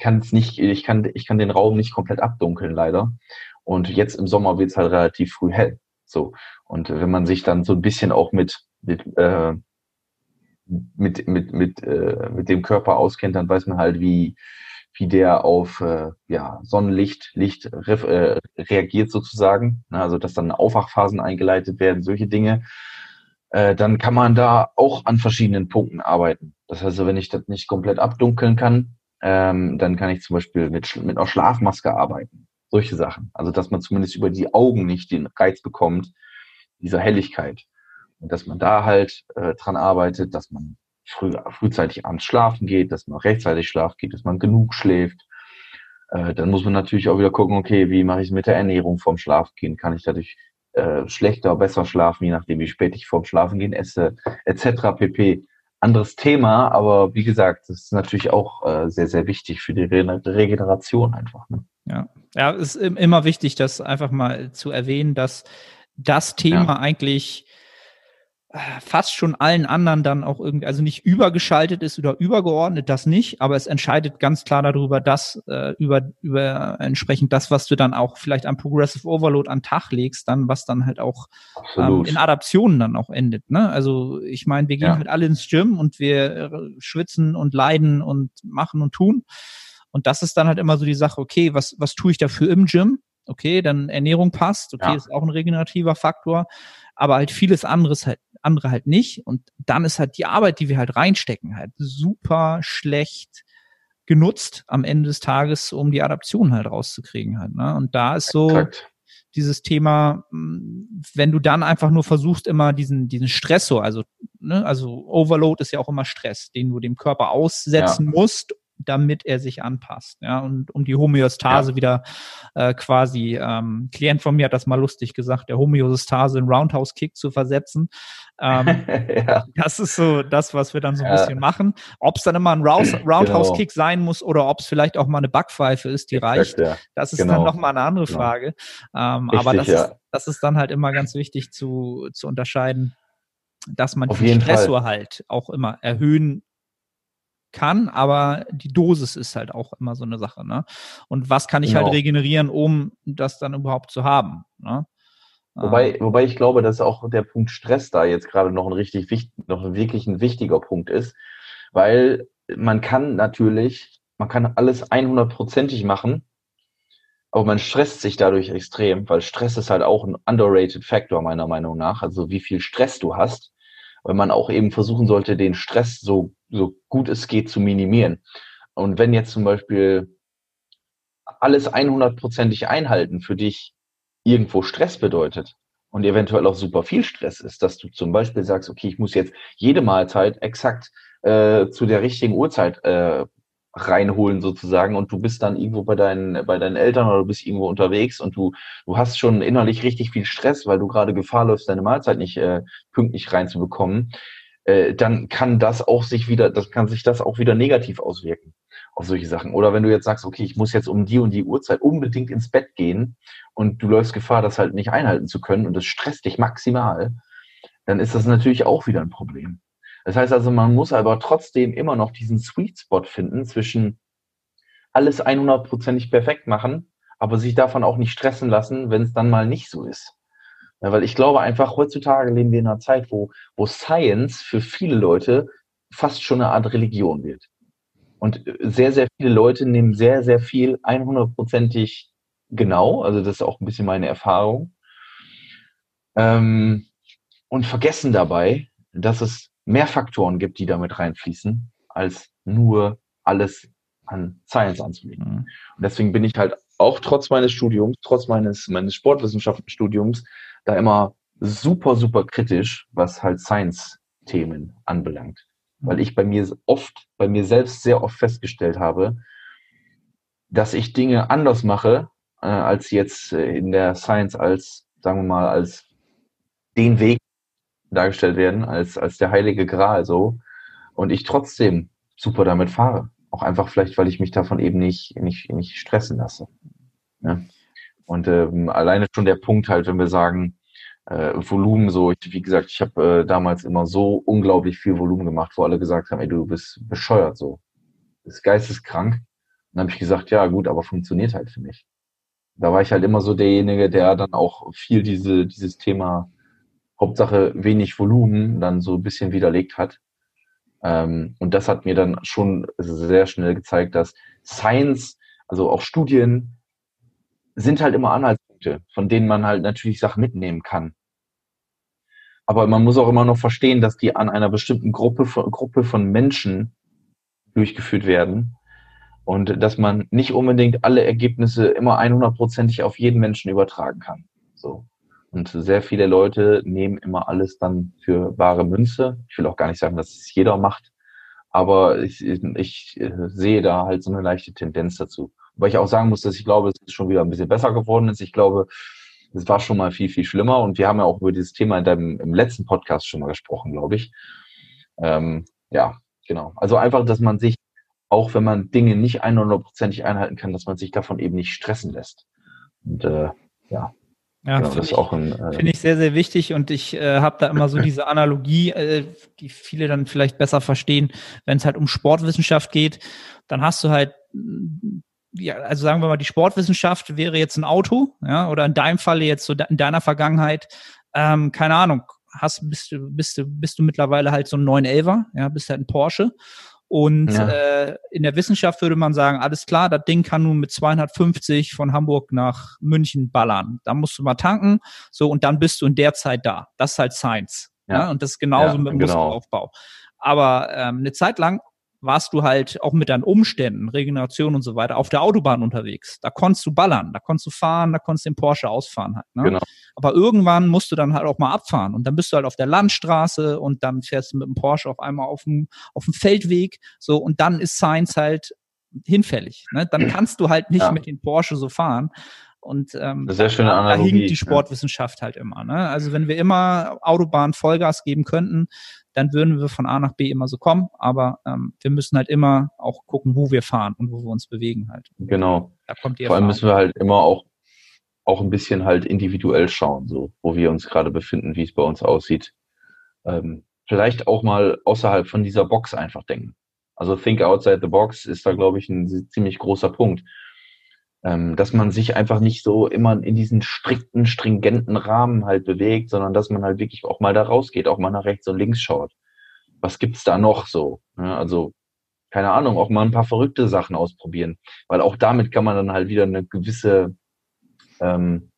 den Raum nicht komplett abdunkeln, leider. Und jetzt im Sommer wird es halt relativ früh hell. So. Und wenn man sich dann so ein bisschen auch mit dem Körper auskennt, dann weiß man halt, wie der auf Sonnenlicht reagiert sozusagen. Also dass dann Aufwachphasen eingeleitet werden, solche Dinge. Dann kann man da auch an verschiedenen Punkten arbeiten. Das heißt, wenn ich das nicht komplett abdunkeln kann, dann kann ich zum Beispiel mit einer Schlafmaske arbeiten. Solche Sachen. Also, dass man zumindest über die Augen nicht den Reiz bekommt, dieser Helligkeit. Und dass man da halt dran arbeitet, dass man frühzeitig abends schlafen geht, dass man rechtzeitig schlafen geht, dass man genug schläft. Dann muss man natürlich auch wieder gucken, okay, wie mache ich es mit der Ernährung vorm Schlafengehen? Kann ich dadurch schlechter, besser schlafen, je nachdem, wie spät ich vorm Schlafengehen esse, etc. pp. Anderes Thema, aber wie gesagt, das ist natürlich auch sehr, sehr wichtig für die Regeneration einfach. Ne? Ja, es ist immer wichtig, das einfach mal zu erwähnen, dass das Thema eigentlich fast schon allen anderen dann auch irgendwie, also nicht übergeschaltet ist oder übergeordnet, das nicht, aber es entscheidet ganz klar darüber, dass über entsprechend das, was du dann auch vielleicht an Progressive Overload an den Tag legst, dann was dann halt auch in Adaptionen dann auch endet. Ne? Also ich meine, wir gehen halt alle ins Gym und wir schwitzen und leiden und machen und tun. Und das ist dann halt immer so die Sache, okay, was tue ich dafür im Gym? Okay, dann Ernährung passt, okay, ist auch ein regenerativer Faktor, aber halt vieles andere halt nicht. Und dann ist halt die Arbeit, die wir halt reinstecken, halt super schlecht genutzt am Ende des Tages, um die Adaption halt rauszukriegen halt. Ne? Und da ist so dieses Thema, wenn du dann einfach nur versuchst, immer diesen Stressor, also Overload ist ja auch immer Stress, den du dem Körper aussetzen musst, damit er sich anpasst. Ja, und um die Homöostase wieder quasi, Klient von mir hat das mal lustig gesagt, der Homöostase in Roundhouse-Kick zu versetzen. Das ist so das, was wir dann so ein bisschen machen. Ob es dann immer ein Roundhouse-Kick sein muss oder ob es vielleicht auch mal eine Backpfeife ist, die reicht, das ist dann nochmal eine andere Frage. Aber das ist dann halt immer ganz wichtig zu unterscheiden, dass man den Stressor halt auch immer erhöhen kann, aber die Dosis ist halt auch immer so eine Sache, ne? Und was kann ich halt regenerieren, um das dann überhaupt zu haben, ne? Wobei ich glaube, dass auch der Punkt Stress da jetzt gerade noch wirklich ein wichtiger Punkt ist, weil man kann alles 100%ig machen, aber man stresst sich dadurch extrem, weil Stress ist halt auch ein underrated Factor meiner Meinung nach, also wie viel Stress du hast, weil man auch eben versuchen sollte, den Stress so gut es geht zu minimieren. Und wenn jetzt zum Beispiel alles 100%ig einhalten für dich irgendwo Stress bedeutet und eventuell auch super viel Stress ist, dass du zum Beispiel sagst, okay, ich muss jetzt jede Mahlzeit exakt zu der richtigen Uhrzeit reinholen sozusagen und du bist dann irgendwo bei deinen Eltern oder du bist irgendwo unterwegs und du hast schon innerlich richtig viel Stress, weil du gerade Gefahr läufst, deine Mahlzeit nicht pünktlich reinzubekommen, dann kann sich das auch wieder negativ auswirken auf solche Sachen. Oder wenn du jetzt sagst, okay, ich muss jetzt um die und die Uhrzeit unbedingt ins Bett gehen und du läufst Gefahr, das halt nicht einhalten zu können und das stresst dich maximal, dann ist das natürlich auch wieder ein Problem. Das heißt also, man muss aber trotzdem immer noch diesen Sweet Spot finden zwischen alles 100%ig perfekt machen, aber sich davon auch nicht stressen lassen, wenn es dann mal nicht so ist. Ja, weil ich glaube einfach, heutzutage leben wir in einer Zeit, wo Science für viele Leute fast schon eine Art Religion wird. Und sehr, sehr viele Leute nehmen sehr, sehr viel 100%ig genau, also das ist auch ein bisschen meine Erfahrung, und vergessen dabei, dass es mehr Faktoren gibt, die damit reinfließen, als nur alles an Science anzulegen. Und deswegen bin ich halt auch trotz meines Studiums, trotz meines Sportwissenschaftenstudiums, da immer super, super kritisch, was halt Science-Themen anbelangt. Weil ich bei mir selbst sehr oft festgestellt habe, dass ich Dinge anders mache, als jetzt in der Science als, sagen wir mal, als den Weg dargestellt werden, als der heilige Gral so. Und ich trotzdem super damit fahre. Auch einfach vielleicht, weil ich mich davon eben nicht stressen lasse. Ja? Und alleine schon der Punkt halt, wenn wir sagen, Volumen so, wie gesagt, ich habe damals immer so unglaublich viel Volumen gemacht, wo alle gesagt haben, ey, du bist bescheuert so. Du bist geisteskrank. Und dann habe ich gesagt, ja gut, aber funktioniert halt für mich. Da war ich halt immer so derjenige, der dann auch viel dieses Thema Hauptsache wenig Volumen dann so ein bisschen widerlegt hat. Und das hat mir dann schon sehr schnell gezeigt, dass Science, also auch Studien, sind halt immer Anhaltspunkte, von denen man halt natürlich Sachen mitnehmen kann. Aber man muss auch immer noch verstehen, dass die an einer bestimmten Gruppe von Menschen durchgeführt werden und dass man nicht unbedingt alle Ergebnisse immer 100%ig auf jeden Menschen übertragen kann. So. Und sehr viele Leute nehmen immer alles dann für bare Münze. Ich will auch gar nicht sagen, dass es jeder macht, aber ich sehe da halt so eine leichte Tendenz dazu. Wobei ich auch sagen muss, dass ich glaube, es ist schon wieder ein bisschen besser geworden ist. Ich glaube, es war schon mal viel, viel schlimmer und wir haben ja auch über dieses Thema im letzten Podcast schon mal gesprochen, glaube ich. Ja, genau. Also einfach, dass man sich, auch wenn man Dinge nicht 100%ig einhalten kann, dass man sich davon eben nicht stressen lässt. Und ja, genau, finde ich sehr, sehr wichtig und ich habe da immer so diese Analogie, die viele dann vielleicht besser verstehen, wenn es halt um Sportwissenschaft geht, dann hast du halt, ja, also sagen wir mal, die Sportwissenschaft wäre jetzt ein Auto, ja, oder in deinem Falle jetzt so in deiner Vergangenheit, keine Ahnung, bist du mittlerweile halt so ein 911er, ja, bist halt ein Porsche. Und in der Wissenschaft würde man sagen, alles klar, das Ding kann nun mit 250 von Hamburg nach München ballern. Da musst du mal tanken, so, und dann bist du in der Zeit da. Das ist halt Science. Ja. Und das ist genauso mit dem Muskelaufbau. Aber eine Zeit lang warst du halt auch mit deinen Umständen, Regeneration und so weiter, auf der Autobahn unterwegs. Da konntest du ballern, da konntest du fahren, da konntest du den Porsche ausfahren halt. Ne? Genau. Aber irgendwann musst du dann halt auch mal abfahren und dann bist du halt auf der Landstraße und dann fährst du mit dem Porsche auf einmal auf dem Feldweg, so, und dann ist Science halt hinfällig. Ne? Dann kannst du halt nicht Ja. mit den Porsche so fahren. Und Eine sehr schöne da Analogie. hinkt die Sportwissenschaft halt immer. Ne? Also wenn wir immer Autobahn Vollgas geben könnten, dann würden wir von A nach B immer so kommen. Aber wir müssen halt immer auch gucken, wo wir fahren und wo wir uns bewegen halt. Genau. Da kommt die Vor allem Erfahrung. müssen wir halt immer auch ein bisschen halt individuell schauen, so wo wir uns gerade befinden, wie es bei uns aussieht. Vielleicht auch mal außerhalb von dieser Box einfach denken. Also think outside the box ist da, glaube ich, ein ziemlich großer Punkt. Dass man sich einfach nicht so immer in diesen strikten, stringenten Rahmen halt bewegt, sondern dass man halt wirklich auch mal da rausgeht, auch mal nach rechts und links schaut. Was gibt's da noch so? Ja, also, keine Ahnung, auch mal ein paar verrückte Sachen ausprobieren. Weil auch damit kann man dann halt wieder eine gewisse, einen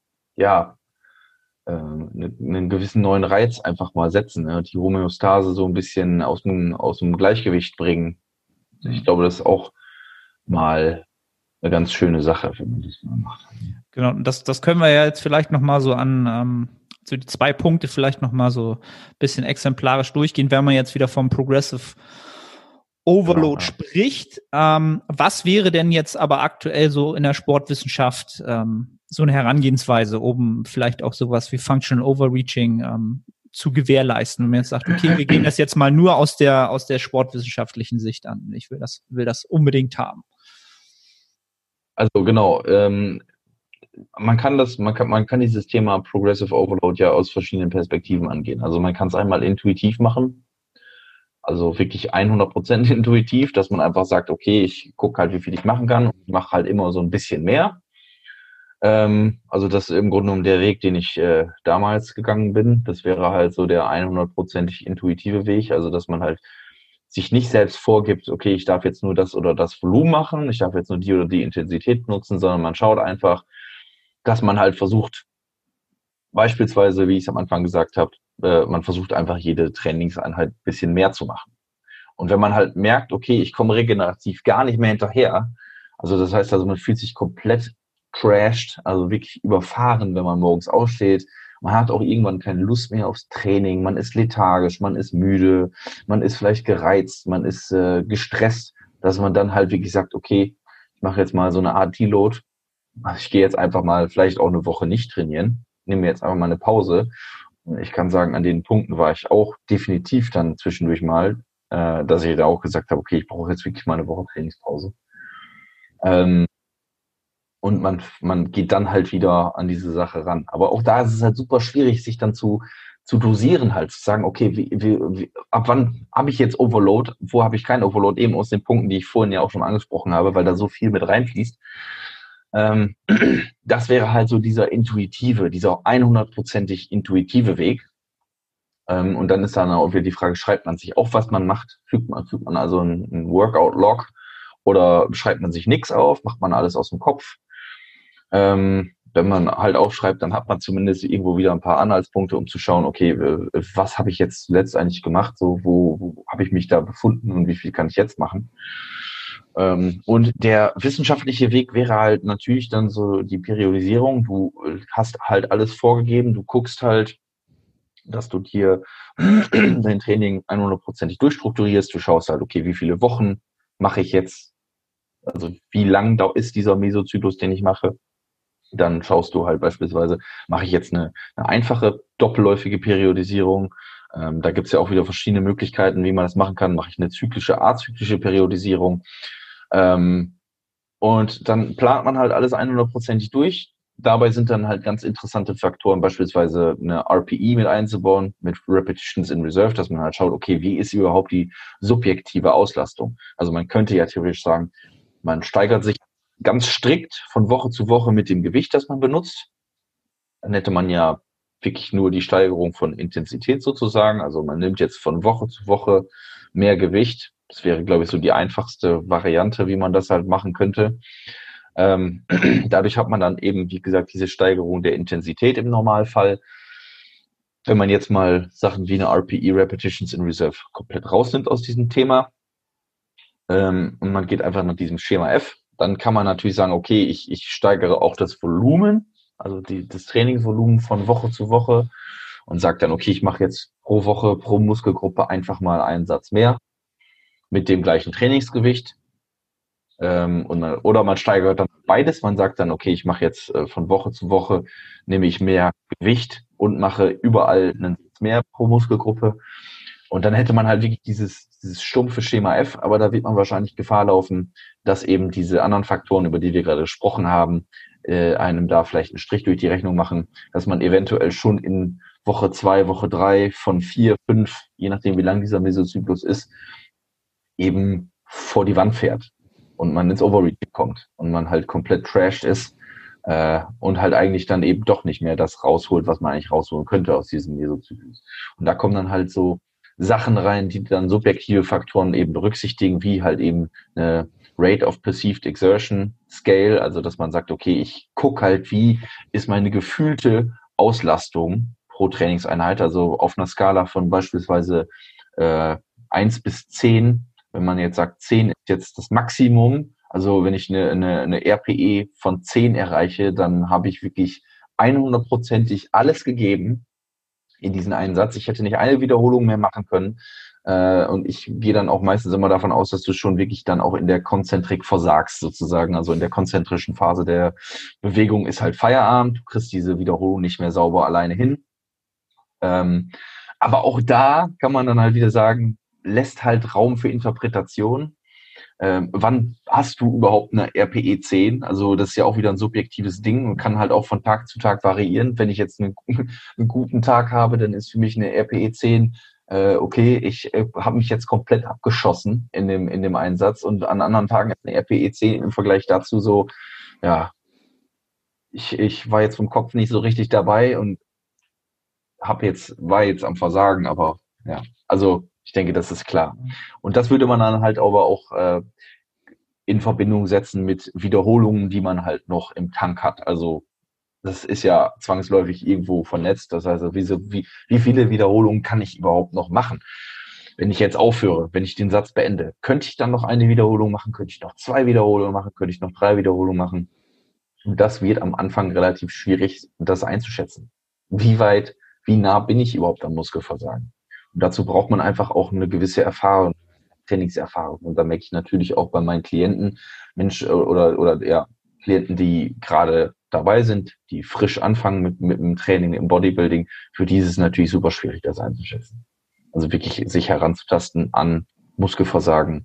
gewissen neuen Reiz einfach mal setzen, ne? Die Homöostase so ein bisschen aus dem Gleichgewicht bringen. Ich glaube, das ist auch mal eine ganz schöne Sache, wenn man das mal macht. Genau, und das können wir ja jetzt vielleicht nochmal so an so die 2 Punkte vielleicht nochmal so ein bisschen exemplarisch durchgehen, wenn man jetzt wieder vom Progressive Overload spricht. Was wäre denn jetzt aber aktuell so in der Sportwissenschaft so eine Herangehensweise, um vielleicht auch sowas wie Functional Overreaching zu gewährleisten, wenn man jetzt sagt, okay, wir gehen das jetzt mal nur aus der sportwissenschaftlichen Sicht an. Ich will das unbedingt haben. Also genau, man kann dieses Thema Progressive Overload ja aus verschiedenen Perspektiven angehen. Also man kann es einmal intuitiv machen, also wirklich 100% intuitiv, dass man einfach sagt, okay, ich gucke halt, wie viel ich machen kann und ich mache halt immer so ein bisschen mehr. Also das ist im Grunde genommen der Weg, den ich damals gegangen bin. Das wäre halt so der 100%ig intuitive Weg, also dass man halt sich nicht selbst vorgibt, okay, ich darf jetzt nur das oder das Volumen machen, ich darf jetzt nur die oder die Intensität nutzen, sondern man schaut einfach, dass man halt versucht, beispielsweise, wie ich es am Anfang gesagt habe, man versucht einfach jede Trainingseinheit ein bisschen mehr zu machen. Und wenn man halt merkt, okay, ich komme regenerativ gar nicht mehr hinterher, also das heißt also, man fühlt sich komplett crashed, also wirklich überfahren, wenn man morgens aufsteht. Man hat auch irgendwann keine Lust mehr aufs Training, man ist lethargisch, man ist müde, man ist vielleicht gereizt, man ist gestresst, dass man dann halt wirklich sagt, okay, ich mache jetzt mal so eine Art Deload. Also ich gehe jetzt einfach mal vielleicht auch eine Woche nicht trainieren, nehme mir jetzt einfach mal eine Pause. Und ich kann sagen, an den Punkten war ich auch definitiv dann zwischendurch mal, dass ich da auch gesagt habe, okay, ich brauche jetzt wirklich mal eine Woche Trainingspause. Und man geht dann halt wieder an diese Sache ran. Aber auch da ist es halt super schwierig, sich dann zu dosieren, halt zu sagen, okay, ab wann habe ich jetzt Overload, wo habe ich kein Overload, eben aus den Punkten, die ich vorhin ja auch schon angesprochen habe, weil da so viel mit reinfließt. Das wäre halt so dieser 100%ig intuitive Weg. Und dann ist dann auch wieder die Frage, schreibt man sich auf, was man macht? Fügt man also einen Workout-Log oder schreibt man sich nichts auf? Macht man alles aus dem Kopf? Wenn man halt aufschreibt, dann hat man zumindest irgendwo wieder ein paar Anhaltspunkte, um zu schauen, okay, was habe ich jetzt zuletzt eigentlich gemacht? So, wo habe ich mich da befunden und wie viel kann ich jetzt machen? Und der wissenschaftliche Weg wäre halt natürlich dann so die Periodisierung. Du hast halt alles vorgegeben, du guckst halt, dass du dir dein Training 100%ig durchstrukturierst. Du schaust halt, okay, wie viele Wochen mache ich jetzt? Also wie lang da ist dieser Mesozyklus, den ich mache? Dann schaust du halt beispielsweise, mache ich jetzt eine einfache doppelläufige Periodisierung. Da gibt es ja auch wieder verschiedene Möglichkeiten, wie man das machen kann. Mache ich eine zyklische, azyklische Periodisierung. Und dann plant man halt alles 100%ig durch. Dabei sind dann halt ganz interessante Faktoren, beispielsweise eine RPE mit einzubauen, mit Repetitions in Reserve, dass man halt schaut, okay, wie ist überhaupt die subjektive Auslastung? Also man könnte ja theoretisch sagen, man steigert sich ganz strikt von Woche zu Woche mit dem Gewicht, das man benutzt. Dann hätte man ja wirklich nur die Steigerung von Intensität sozusagen. Also man nimmt jetzt von Woche zu Woche mehr Gewicht. Das wäre, glaube ich, so die einfachste Variante, wie man das halt machen könnte. Dadurch hat man dann eben, wie gesagt, diese Steigerung der Intensität im Normalfall. Wenn man jetzt mal Sachen wie eine RPE, Repetitions in Reserve, komplett rausnimmt aus diesem Thema und man geht einfach nach diesem Schema F, dann kann man natürlich sagen, okay, ich steigere auch das Volumen, also das Trainingsvolumen von Woche zu Woche und sage dann, okay, ich mache jetzt pro Woche, pro Muskelgruppe einfach mal einen Satz mehr mit dem gleichen Trainingsgewicht. Oder man steigert dann beides. Man sagt dann, okay, ich mache jetzt von Woche zu Woche, nehme ich mehr Gewicht und mache überall einen mehr pro Muskelgruppe. Und dann hätte man halt wirklich dieses stumpfe Schema F, aber da wird man wahrscheinlich Gefahr laufen, dass eben diese anderen Faktoren, über die wir gerade gesprochen haben, einem da vielleicht einen Strich durch die Rechnung machen, dass man eventuell schon in Woche 2, Woche 3 von 4, 5, je nachdem wie lang dieser Mesozyklus ist, eben vor die Wand fährt und man ins Overreach kommt und man halt komplett trashed ist und halt eigentlich dann eben doch nicht mehr das rausholt, was man eigentlich rausholen könnte aus diesem Mesozyklus. Und da kommen dann halt so Sachen rein, die dann subjektive Faktoren eben berücksichtigen, wie halt eben eine Rate of Perceived Exertion Scale, also dass man sagt, okay, ich gucke halt, wie ist meine gefühlte Auslastung pro Trainingseinheit, also auf einer Skala von beispielsweise 1 bis 10. Wenn man jetzt sagt, 10 ist jetzt das Maximum, also wenn ich eine RPE von 10 erreiche, dann habe ich wirklich 100%ig alles gegeben in diesen einen Satz. Ich hätte nicht eine Wiederholung mehr machen können. Und ich gehe dann auch meistens immer davon aus, dass du schon wirklich dann auch in der Konzentrik versagst, sozusagen. Also in der konzentrischen Phase der Bewegung ist halt Feierabend. Du kriegst diese Wiederholung nicht mehr sauber alleine hin. Aber auch da kann man dann halt wieder sagen, lässt halt Raum für Interpretation. Wann hast du überhaupt eine RPE 10? Also das ist ja auch wieder ein subjektives Ding und kann halt auch von Tag zu Tag variieren. Wenn ich jetzt einen guten Tag habe, dann ist für mich eine RPE 10 okay, ich habe mich jetzt komplett abgeschossen in dem Einsatz und an anderen Tagen ist eine RPE 10 im Vergleich dazu so, ja, ich war jetzt vom Kopf nicht so richtig dabei und war jetzt am Versagen, aber ja, also ich denke, das ist klar. Und das würde man dann halt aber auch in Verbindung setzen mit Wiederholungen, die man halt noch im Tank hat. Also das ist ja zwangsläufig irgendwo vernetzt. Das heißt, wie viele Wiederholungen kann ich überhaupt noch machen? Wenn ich jetzt aufhöre, wenn ich den Satz beende, könnte ich dann noch eine Wiederholung machen? Könnte ich noch 2 Wiederholungen machen? Könnte ich noch 3 Wiederholungen machen? Und das wird am Anfang relativ schwierig, das einzuschätzen. Wie nah bin ich überhaupt am Muskelversagen? Und dazu braucht man einfach auch eine gewisse Erfahrung, Trainingserfahrung. Und da merke ich natürlich auch bei meinen Klienten, oder ja, Klienten, die gerade dabei sind, die frisch anfangen mit dem Training im Bodybuilding, für die ist es natürlich super schwierig, das einzuschätzen. Also wirklich sich heranzutasten an Muskelversagen.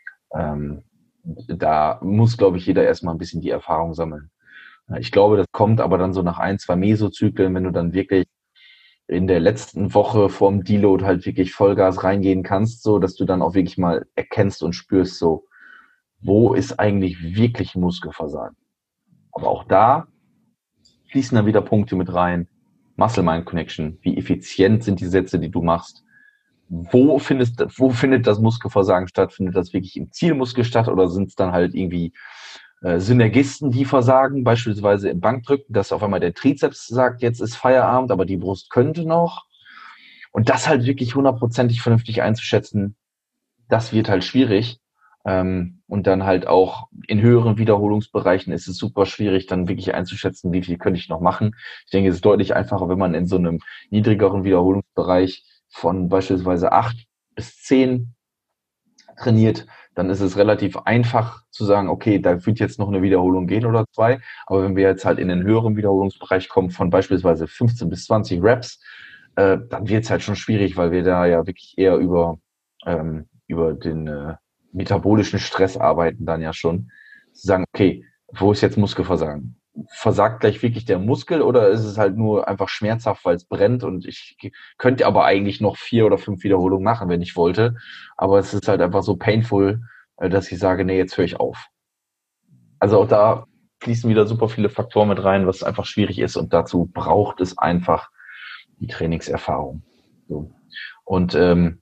Da muss, glaube ich, jeder erstmal ein bisschen die Erfahrung sammeln. Ich glaube, das kommt aber dann so nach 1, 2 Mesozyklen, wenn du dann wirklich in der letzten Woche vorm Deload halt wirklich Vollgas reingehen kannst, so dass du dann auch wirklich mal erkennst und spürst, so, wo ist eigentlich wirklich Muskelversagen? Aber auch da fließen dann wieder Punkte mit rein. Muscle-Mind-Connection. Wie effizient sind die Sätze, die du machst? Wo findet das Muskelversagen statt? Findet das wirklich im Zielmuskel statt oder sind es dann halt irgendwie Synergisten, die versagen, beispielsweise im Bankdrücken, dass auf einmal der Trizeps sagt, jetzt ist Feierabend, aber die Brust könnte noch. Und das halt wirklich 100%ig vernünftig einzuschätzen, das wird halt schwierig. Und dann halt auch in höheren Wiederholungsbereichen ist es super schwierig, dann wirklich einzuschätzen, wie viel könnte ich noch machen. Ich denke, es ist deutlich einfacher, wenn man in so einem niedrigeren Wiederholungsbereich von beispielsweise 8 bis 10 trainiert, dann ist es relativ einfach zu sagen, okay, da wird jetzt noch eine Wiederholung gehen oder 2. Aber wenn wir jetzt halt in den höheren Wiederholungsbereich kommen von beispielsweise 15 bis 20 Reps, dann wird es halt schon schwierig, weil wir da ja wirklich eher über den metabolischen Stress arbeiten dann ja schon. Zu sagen, okay, wo ist jetzt Muskelversagen? Versagt gleich wirklich der Muskel oder ist es halt nur einfach schmerzhaft, weil es brennt und ich könnte aber eigentlich noch 4 oder 5 Wiederholungen machen, wenn ich wollte. Aber es ist halt einfach so painful, dass ich sage, nee, jetzt höre ich auf. Also auch da fließen wieder super viele Faktoren mit rein, was einfach schwierig ist und dazu braucht es einfach die Trainingserfahrung. So. Und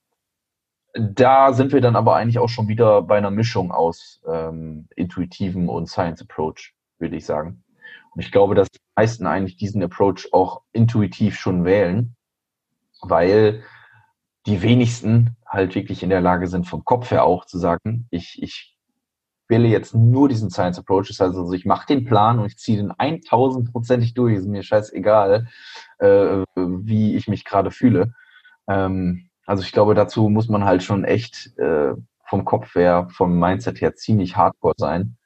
da sind wir dann aber eigentlich auch schon wieder bei einer Mischung aus intuitivem und Science Approach, würde ich sagen. Und ich glaube, dass die meisten eigentlich diesen Approach auch intuitiv schon wählen, weil die wenigsten halt wirklich in der Lage sind, vom Kopf her auch zu sagen, ich wähle jetzt nur diesen Science Approach. Das heißt also, ich mache den Plan und ich ziehe den 1000%ig durch. Ist mir scheißegal, wie ich mich gerade fühle. Also ich glaube, dazu muss man halt schon echt vom Kopf her, vom Mindset her ziemlich hardcore sein.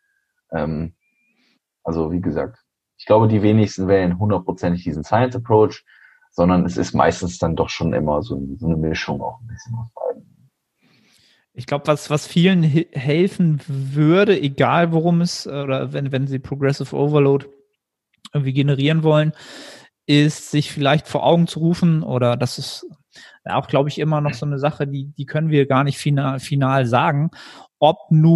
Also wie gesagt, ich glaube, die wenigsten wählen hundertprozentig diesen Science Approach, sondern es ist meistens dann doch schon immer so eine Mischung auch ein bisschen aus beiden. Ich glaube, was vielen helfen würde, egal worum es, oder wenn sie Progressive Overload irgendwie generieren wollen, ist, sich vielleicht vor Augen zu rufen, oder das ist auch, glaube ich, immer noch so eine Sache, die können wir gar nicht final sagen, ob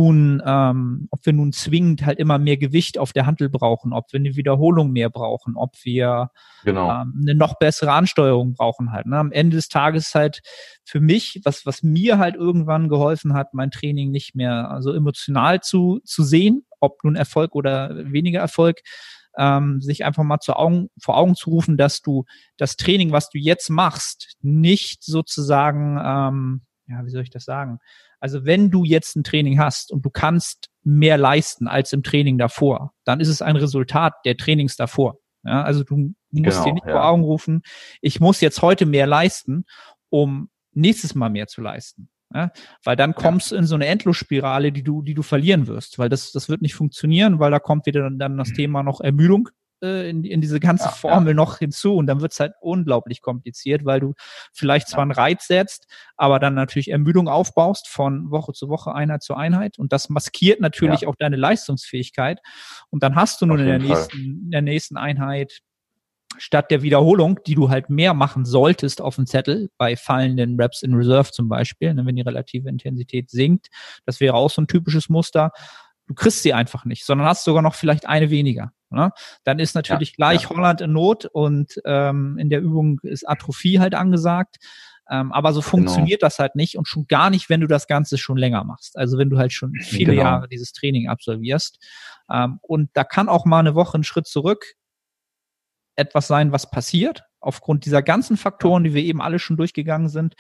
wir nun zwingend halt immer mehr Gewicht auf der Hantel brauchen, ob wir eine Wiederholung mehr brauchen, ob wir eine noch bessere Ansteuerung brauchen halt. Ne? Am Ende des Tages halt für mich, was mir halt irgendwann geholfen hat, mein Training nicht mehr so emotional zu sehen, ob nun Erfolg oder weniger Erfolg, sich einfach mal vor Augen zu rufen, dass du das Training, was du jetzt machst, nicht sozusagen, wie soll ich das sagen? Also wenn du jetzt ein Training hast und du kannst mehr leisten als im Training davor, dann ist es ein Resultat der Trainings davor. Ja, also du musst dir nicht vor Augen rufen, ich muss jetzt heute mehr leisten, um nächstes Mal mehr zu leisten. Ja, weil dann kommst du in so eine Endlosspirale, die du verlieren wirst, weil das wird nicht funktionieren, weil da kommt wieder dann das Thema noch Ermüdung in diese ganze Formel noch hinzu, und dann wird es halt unglaublich kompliziert, weil du vielleicht zwar einen Reiz setzt, aber dann natürlich Ermüdung aufbaust von Woche zu Woche, Einheit zu Einheit, und das maskiert natürlich auch deine Leistungsfähigkeit, und dann hast du nun in der nächsten Einheit statt der Wiederholung, die du halt mehr machen solltest auf dem Zettel, bei fallenden Reps in Reserve zum Beispiel, ne, wenn die relative Intensität sinkt, das wäre auch so ein typisches Muster, du kriegst sie einfach nicht, sondern hast sogar noch vielleicht eine weniger. Ne? Dann ist natürlich gleich Holland in Not, und in der Übung ist Atrophie halt angesagt. Aber so funktioniert das halt nicht, und schon gar nicht, wenn du das Ganze schon länger machst. Also wenn du halt schon viele Jahre dieses Training absolvierst. Und da kann auch mal eine Woche einen Schritt zurück etwas sein, was passiert, aufgrund dieser ganzen Faktoren, die wir eben alle schon durchgegangen sind.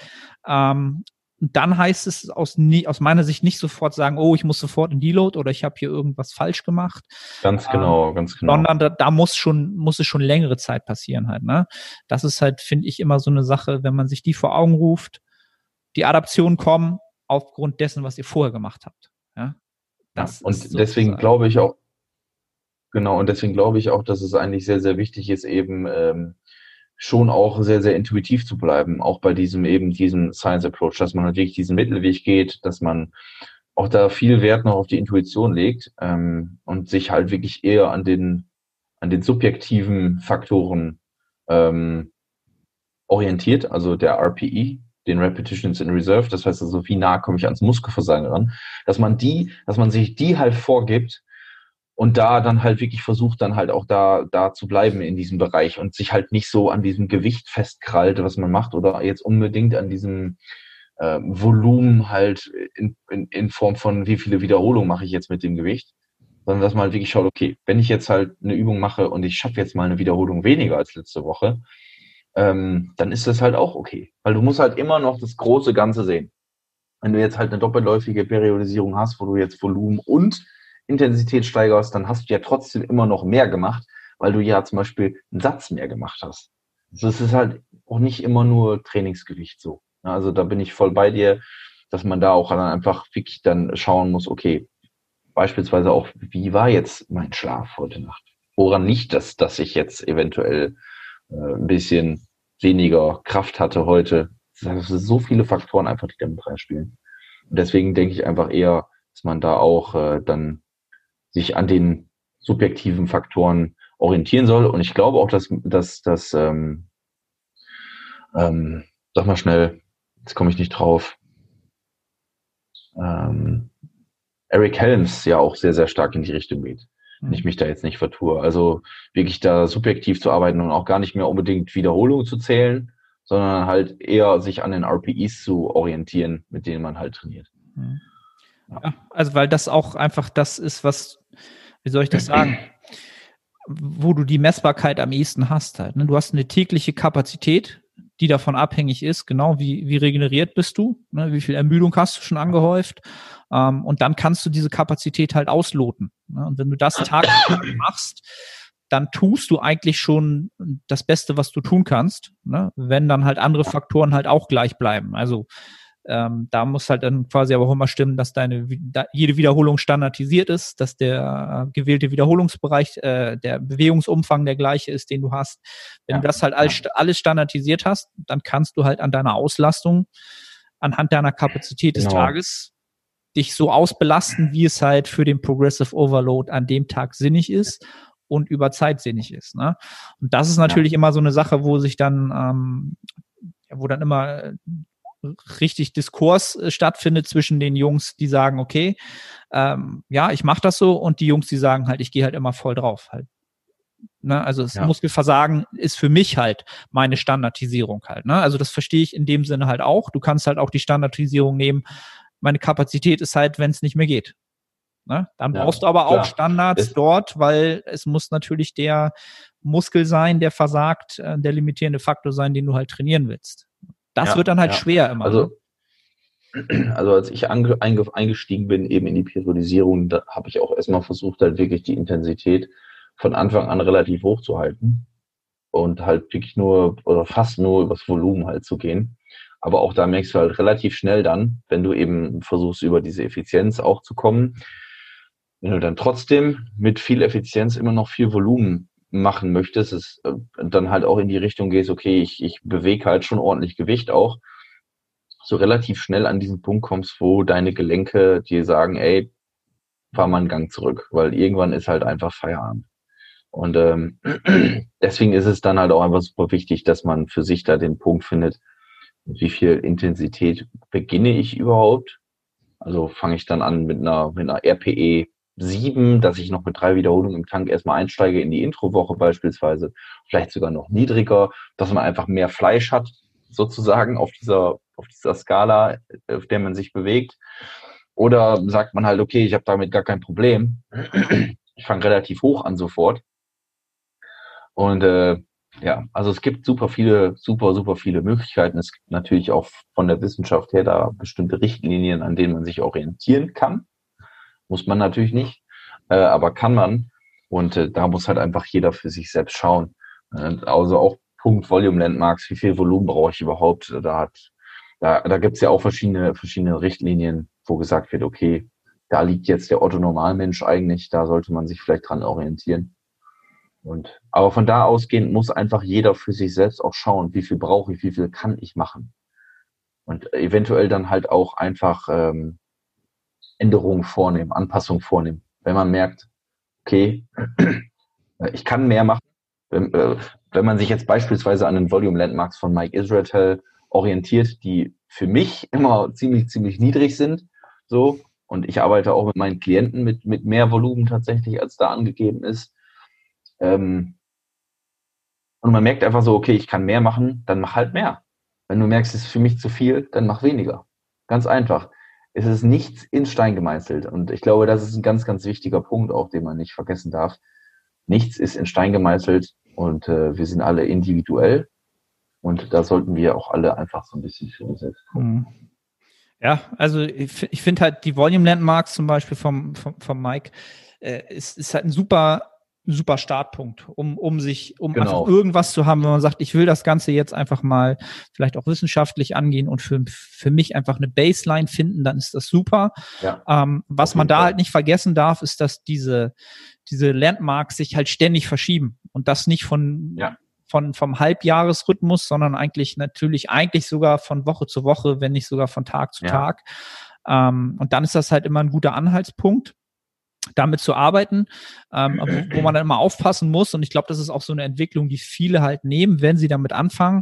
Dann heißt es aus meiner Sicht nicht sofort sagen, oh, ich muss sofort in Deload oder ich habe hier irgendwas falsch gemacht. Ganz genau. Sondern da muss es schon längere Zeit passieren halt. Ne? Das ist halt, finde ich, immer so eine Sache, wenn man sich die vor Augen ruft, die Adaptionen kommen aufgrund dessen, was ihr vorher gemacht habt. Ja? Und deswegen glaube ich auch, und deswegen glaube ich auch, dass es eigentlich sehr, sehr wichtig ist, eben schon auch sehr, sehr intuitiv zu bleiben, auch bei diesem Science Approach, dass man halt wirklich diesen Mittelweg geht, dass man auch da viel Wert noch auf die Intuition legt und sich halt wirklich eher an den subjektiven Faktoren orientiert, also der RPE, den Repetitions in Reserve, das heißt also, wie nah komme ich ans Muskelversagen ran, dass man sich die halt vorgibt, und da dann halt wirklich versucht, dann halt auch da zu bleiben in diesem Bereich und sich halt nicht so an diesem Gewicht festkrallt, was man macht, oder jetzt unbedingt an diesem Volumen halt in Form von, wie viele Wiederholungen mache ich jetzt mit dem Gewicht, sondern dass man halt wirklich schaut, okay, wenn ich jetzt halt eine Übung mache und ich schaffe jetzt mal eine Wiederholung weniger als letzte Woche, dann ist das halt auch okay, weil du musst halt immer noch das große Ganze sehen. Wenn du jetzt halt eine doppelläufige Periodisierung hast, wo du jetzt Volumen und Intensität steigerst, dann hast du ja trotzdem immer noch mehr gemacht, weil du ja zum Beispiel einen Satz mehr gemacht hast. Das ist halt auch nicht immer nur Trainingsgewicht so. Also da bin ich voll bei dir, dass man da auch dann einfach wirklich dann schauen muss, okay, beispielsweise auch, wie war jetzt mein Schlaf heute Nacht? Woran liegt das, dass ich jetzt eventuell ein bisschen weniger Kraft hatte heute? Das sind so viele Faktoren einfach, die da mit reinspielen. Und deswegen denke ich einfach eher, dass man da auch dann sich an den subjektiven Faktoren orientieren soll. Und ich glaube auch, dass sag mal schnell, jetzt komme ich nicht drauf, Eric Helms ja auch sehr, sehr stark in die Richtung geht, wenn ich mich da jetzt nicht vertue. Also wirklich da subjektiv zu arbeiten und auch gar nicht mehr unbedingt Wiederholungen zu zählen, sondern halt eher sich an den RPEs zu orientieren, mit denen man halt trainiert. Ja, also weil das auch einfach das ist, was, wie soll ich das sagen, wo du die Messbarkeit am ehesten hast halt. Ne? Du hast eine tägliche Kapazität, die davon abhängig ist, genau wie regeneriert bist du, ne? Wie viel Ermüdung hast du schon angehäuft, und dann kannst du diese Kapazität halt ausloten. Ne? Und wenn du das Tag für Tag machst, dann tust du eigentlich schon das Beste, was du tun kannst, ne? Wenn dann halt andere Faktoren halt auch gleich bleiben. Also Da muss halt dann quasi aber auch immer stimmen, dass jede Wiederholung standardisiert ist, dass der gewählte Wiederholungsbereich, der Bewegungsumfang der gleiche ist, den du hast. Wenn du das halt alles standardisiert hast, dann kannst du halt an deiner Auslastung, anhand deiner Kapazität des Tages dich so ausbelasten, wie es halt für den Progressive Overload an dem Tag sinnig ist und über Zeit sinnig ist. Ne? Und das ist natürlich immer so eine Sache, wo sich dann, wo dann immer richtig Diskurs stattfindet zwischen den Jungs, die sagen, okay, ich mache das so, und die Jungs, die sagen halt, ich gehe halt immer voll drauf halt. Ne? Also das Muskelversagen ist für mich halt meine Standardisierung halt. Ne? Also das verstehe ich in dem Sinne halt auch. Du kannst halt auch die Standardisierung nehmen, meine Kapazität ist halt, wenn es nicht mehr geht. Ne? Dann brauchst du aber auch Standards dort, weil es muss natürlich der Muskel sein, der versagt, der limitierende Faktor sein, den du halt trainieren willst. Das wird dann halt schwer immer. Also als ich eingestiegen bin eben in die Periodisierung, da habe ich auch erstmal versucht, halt wirklich die Intensität von Anfang an relativ hoch zu halten und halt wirklich nur oder fast nur übers Volumen halt zu gehen. Aber auch da merkst du halt relativ schnell dann, wenn du eben versuchst, über diese Effizienz auch zu kommen, wenn du dann trotzdem mit viel Effizienz immer noch viel Volumen machen möchtest, dann halt auch in die Richtung gehst, okay, ich bewege halt schon ordentlich Gewicht auch, so relativ schnell an diesen Punkt kommst, wo deine Gelenke dir sagen, ey, fahr mal einen Gang zurück, weil irgendwann ist halt einfach Feierabend. Und deswegen ist es dann halt auch einfach super wichtig, dass man für sich da den Punkt findet, wie viel Intensität beginne ich überhaupt? Also fange ich dann an mit einer RPE 7, dass ich noch mit 3 Wiederholungen im Tank erstmal einsteige in die Introwoche beispielsweise, vielleicht sogar noch niedriger, dass man einfach mehr Fleisch hat, sozusagen auf dieser Skala, auf der man sich bewegt. Oder sagt man halt, okay, ich habe damit gar kein Problem. Ich fange relativ hoch an sofort. Und also es gibt super viele Möglichkeiten. Es gibt natürlich auch von der Wissenschaft her da bestimmte Richtlinien, an denen man sich orientieren kann. Muss man natürlich nicht, aber kann man. Und da muss halt einfach jeder für sich selbst schauen. Also auch Punkt Volume Landmarks, wie viel Volumen brauche ich überhaupt? Da gibt's ja auch verschiedene Richtlinien, wo gesagt wird, okay, da liegt jetzt der Otto-Normalmensch eigentlich, da sollte man sich vielleicht dran orientieren. Aber von da ausgehend muss einfach jeder für sich selbst auch schauen, wie viel brauche ich, wie viel kann ich machen. Und eventuell dann halt auch einfach Änderungen vornehmen, Anpassungen vornehmen. Wenn man merkt, okay, ich kann mehr machen. Wenn man sich jetzt beispielsweise an den Volume Landmarks von Mike Israetel orientiert, die für mich immer ziemlich niedrig sind, so, und ich arbeite auch mit meinen Klienten mit mehr Volumen tatsächlich, als da angegeben ist. Und man merkt einfach so, okay, ich kann mehr machen, dann mach halt mehr. Wenn du merkst, es ist für mich zu viel, dann mach weniger. Ganz einfach. Es ist nichts in Stein gemeißelt. Und ich glaube, das ist ein ganz wichtiger Punkt auch, den man nicht vergessen darf. Nichts ist in Stein gemeißelt und wir sind alle individuell. Und da sollten wir auch alle einfach so ein bisschen für uns selbst gucken. Ja, also ich finde halt die Volume Landmarks zum Beispiel vom Mike ist halt ein super Startpunkt, um einfach irgendwas zu haben, wenn man sagt, ich will das Ganze jetzt einfach mal vielleicht auch wissenschaftlich angehen und für mich einfach eine Baseline finden, dann ist das super. Ja, was man da halt nicht vergessen darf, ist, dass diese Landmarks sich halt ständig verschieben und das nicht vom Halbjahresrhythmus, sondern eigentlich sogar von Woche zu Woche, wenn nicht sogar von Tag zu Tag. Und dann ist das halt immer ein guter Anhaltspunkt, damit zu arbeiten, wo man dann immer aufpassen muss. Und ich glaube, das ist auch so eine Entwicklung, die viele halt nehmen, wenn sie damit anfangen,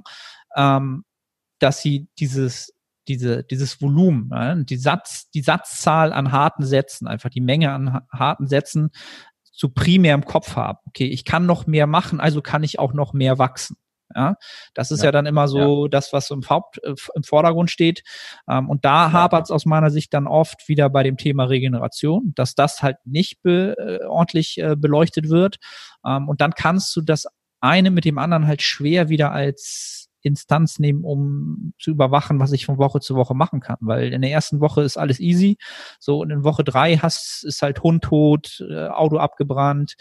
dass sie dieses Volumen, die Satzzahl an harten Sätzen, einfach die Menge an harten Sätzen so primär im Kopf haben. Okay, ich kann noch mehr machen, also kann ich auch noch mehr wachsen. Ja, das ist ja dann immer so das, was im Vordergrund steht. Und da hapert es aus meiner Sicht dann oft wieder bei dem Thema Regeneration, dass das halt nicht ordentlich beleuchtet wird. Und dann kannst du das eine mit dem anderen halt schwer wieder als Instanz nehmen, um zu überwachen, was ich von Woche zu Woche machen kann. Weil in der ersten Woche ist alles easy. So, und in Woche 3 ist halt Hund tot, Auto abgebrannt,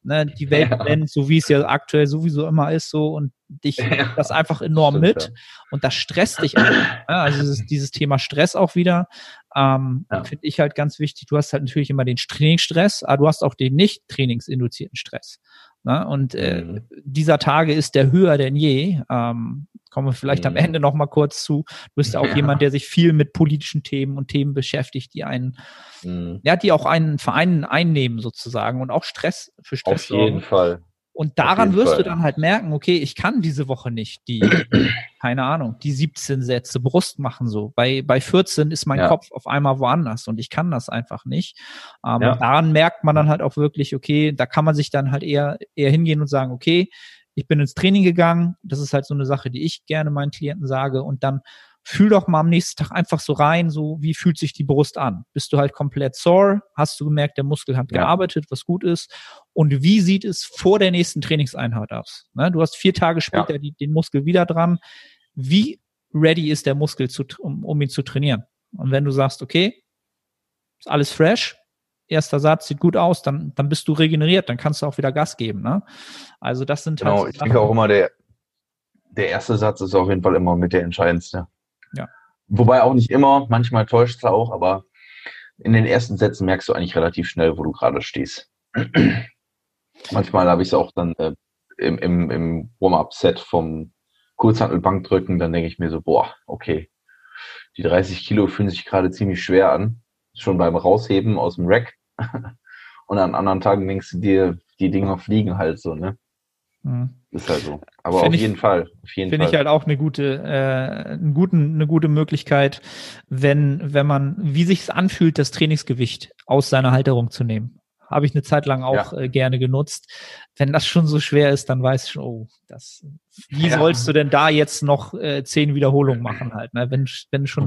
ne, die Welt brennt, so wie es ja aktuell sowieso immer ist, so, und dich das einfach enorm stimmt, mit und das stresst dich auch. Ne? Also dieses Thema Stress auch wieder, finde ich halt ganz wichtig. Du hast halt natürlich immer den Trainingsstress, aber du hast auch den nicht trainingsinduzierten Stress. Ne? Und dieser Tage ist der höher denn je. Kommen wir vielleicht am Ende noch mal kurz zu. Du bist ja auch jemand, der sich viel mit politischen Themen und Themen beschäftigt, die einen, die auch einen Verein einnehmen sozusagen und auch für Stress Auf jeden Fall. Und daran wirst du dann halt merken, okay, ich kann diese Woche nicht keine Ahnung, die 17 Sätze Brust machen so. Bei 14 ist mein Kopf auf einmal woanders und ich kann das einfach nicht. Daran merkt man dann halt auch wirklich, okay, da kann man sich dann halt eher hingehen und sagen, okay, ich bin ins Training gegangen. Das ist halt so eine Sache, die ich gerne meinen Klienten sage. Und dann fühl doch mal am nächsten Tag einfach so rein, so wie fühlt sich die Brust an? Bist du halt komplett sore? Hast du gemerkt, der Muskel hat gearbeitet, was gut ist? Und wie sieht es vor der nächsten Trainingseinheit aus? Ne? Du hast 4 Tage später den Muskel wieder dran. Wie ready ist der Muskel, um ihn zu trainieren? Und wenn du sagst, okay, ist alles fresh, erster Satz sieht gut aus, dann bist du regeneriert, dann kannst du auch wieder Gas geben. Ne? Also das sind halt so ich denke auch immer, der erste Satz ist auf jeden Fall immer mit der entscheidendste. Ja. Wobei auch nicht immer, manchmal täuscht es auch, aber in den ersten Sätzen merkst du eigentlich relativ schnell, wo du gerade stehst. Manchmal habe ich es auch dann im Warm-up-Set vom Kurzhantel-Bankdrücken, dann denke ich mir so, boah, okay, die 30 Kilo fühlen sich gerade ziemlich schwer an, schon beim Rausheben aus dem Rack. Und an anderen Tagen denkst du dir, die Dinger fliegen halt so, ne? Ist halt so. Aber auf jeden Fall. Finde ich halt auch eine gute Möglichkeit, wenn man, wie sich es anfühlt, das Trainingsgewicht aus seiner Halterung zu nehmen. Habe ich eine Zeit lang auch gerne genutzt. Wenn das schon so schwer ist, dann weißt du schon, wie sollst du denn da jetzt noch 10 Wiederholungen machen halt, ne? Wenn schon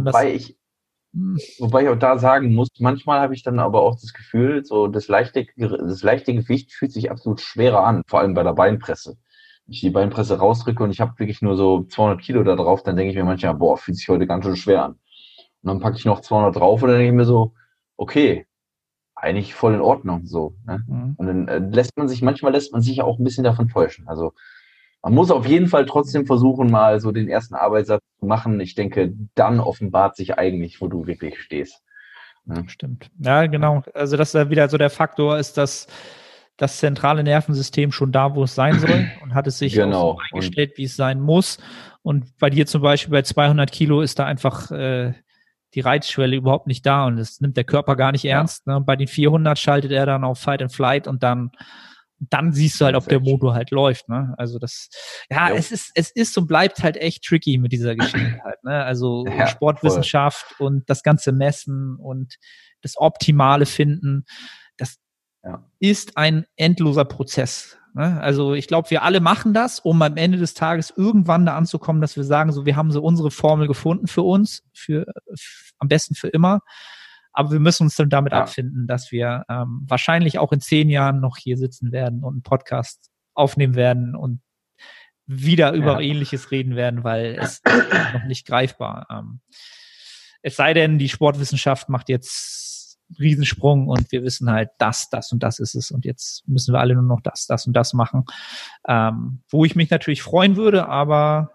Wobei ich auch da sagen muss, manchmal habe ich dann aber auch das Gefühl, so das leichte Gewicht fühlt sich absolut schwerer an, vor allem bei der Beinpresse. Wenn ich die Beinpresse rausdrücke und ich habe wirklich nur so 200 Kilo da drauf, dann denke ich mir manchmal, boah, fühlt sich heute ganz schön schwer an. Und dann packe ich noch 200 drauf und dann denke ich mir so, okay, eigentlich voll in Ordnung so. Ne? Und dann manchmal lässt man sich ja auch ein bisschen davon täuschen. Also man muss auf jeden Fall trotzdem versuchen, mal so den ersten Arbeitssatz zu machen. Ich denke, dann offenbart sich eigentlich, wo du wirklich stehst. Ne? Stimmt. Ja, genau. Also das ist wieder so der Faktor ist, dass das zentrale Nervensystem schon da, wo es sein soll und hat es sich auch so eingestellt, wie es sein muss. Und bei dir zum Beispiel bei 200 Kilo ist da einfach die Reizschwelle überhaupt nicht da und das nimmt der Körper gar nicht ernst. Ne? Bei den 400 schaltet er dann auf Fight and Flight und dann siehst du halt, ob der Motor halt läuft, ne? Also es ist und bleibt halt echt tricky mit dieser Geschichte halt, ne? Also Sportwissenschaft und das ganze Messen und das optimale Finden, das ist ein endloser Prozess, ne? Also ich glaube, wir alle machen das, um am Ende des Tages irgendwann da anzukommen, dass wir sagen, so wir haben so unsere Formel gefunden für uns, am besten für immer. Aber wir müssen uns dann damit abfinden, dass wir wahrscheinlich auch in 10 Jahren noch hier sitzen werden und einen Podcast aufnehmen werden und wieder über Ähnliches reden werden, weil es ist noch nicht greifbar. Es sei denn, die Sportwissenschaft macht jetzt einen Riesensprung und wir wissen halt, das und das ist es und jetzt müssen wir alle nur noch das und das machen. Wo ich mich natürlich freuen würde, aber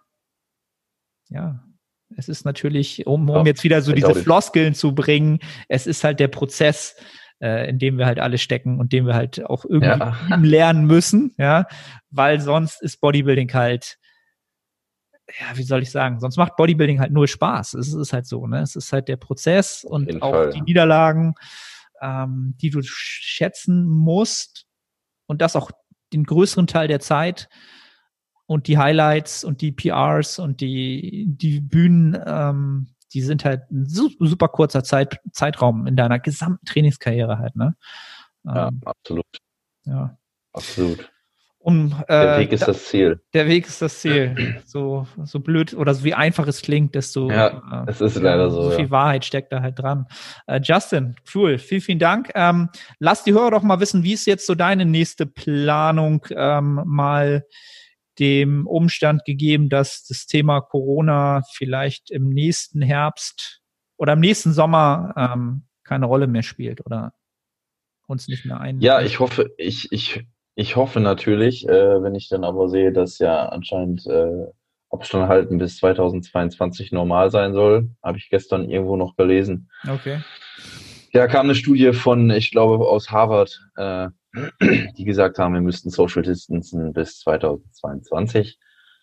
es ist natürlich, um jetzt wieder so diese Floskeln zu bringen, es ist halt der Prozess, in dem wir halt alle stecken und den wir halt auch irgendwie lernen müssen, weil sonst ist Bodybuilding halt, wie soll ich sagen, sonst macht Bodybuilding halt nur Spaß. Es ist halt so, ne? Es ist halt der Prozess und auch die Niederlagen, die du schätzen musst und das auch den größeren Teil der Zeit. Und die Highlights und die PRs und die Bühnen, die sind halt ein super kurzer Zeitraum in deiner gesamten Trainingskarriere halt, ne? Absolut. Ja. Absolut. Der Weg ist das Ziel. Der Weg ist das Ziel. So blöd oder so wie einfach es klingt, desto es ist leider so viel Wahrheit steckt da halt dran. Justin, cool, vielen, vielen Dank. Lass die Hörer doch mal wissen, wie ist jetzt so deine nächste Planung mal dem Umstand gegeben, dass das Thema Corona vielleicht im nächsten Herbst oder im nächsten Sommer keine Rolle mehr spielt oder uns nicht mehr Ja, ich hoffe, ich Ich hoffe natürlich, wenn ich dann aber sehe, dass ja anscheinend Abstand halten bis 2022 normal sein soll, habe ich gestern irgendwo noch gelesen. Okay. Ja, kam eine Studie von, ich glaube, aus Harvard, die gesagt haben, wir müssten Social Distancen bis 2022.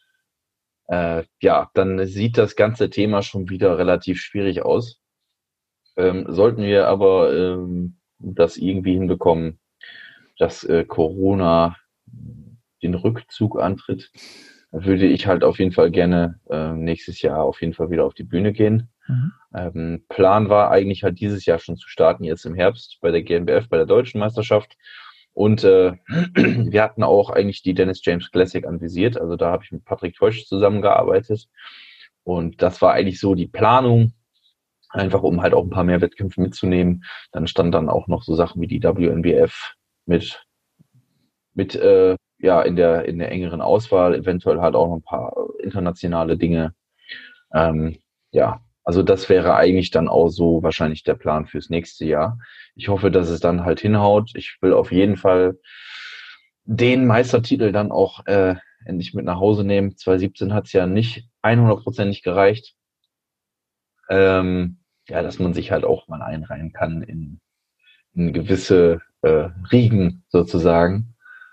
Ja, dann sieht das ganze Thema schon wieder relativ schwierig aus. Sollten wir aber das irgendwie hinbekommen, dass Corona den Rückzug antritt, würde ich halt auf jeden Fall gerne nächstes Jahr auf jeden Fall wieder auf die Bühne gehen. Mhm. Plan war eigentlich halt dieses Jahr schon zu starten, jetzt im Herbst bei der GNBF, bei der Deutschen Meisterschaft. Und wir hatten auch eigentlich die Dennis James Classic anvisiert. Also da habe ich mit Patrick Teusch zusammengearbeitet. Und das war eigentlich so die Planung, einfach um halt auch ein paar mehr Wettkämpfe mitzunehmen. Dann stand dann auch noch so Sachen wie die WNBF mit ja in der engeren Auswahl, eventuell halt auch noch ein paar internationale Dinge. Ja, also das wäre eigentlich dann auch so wahrscheinlich der Plan fürs nächste Jahr. Ich hoffe, dass es dann halt hinhaut. Ich will auf jeden Fall den Meistertitel dann auch endlich mit nach Hause nehmen. 2017 hat es ja nicht 100%ig gereicht. Ja, dass man sich halt auch mal einreihen kann in gewisse Riegen sozusagen.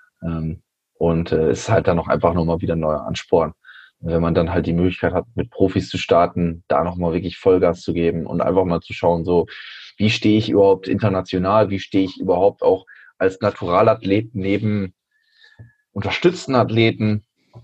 Und es ist halt dann auch einfach nochmal wieder ein neuer Ansporn. Wenn man dann halt die Möglichkeit hat, mit Profis zu starten, da nochmal wirklich Vollgas zu geben und einfach mal zu schauen, so, wie stehe ich überhaupt international, wie stehe ich überhaupt auch als Naturalathlet neben unterstützten Athleten,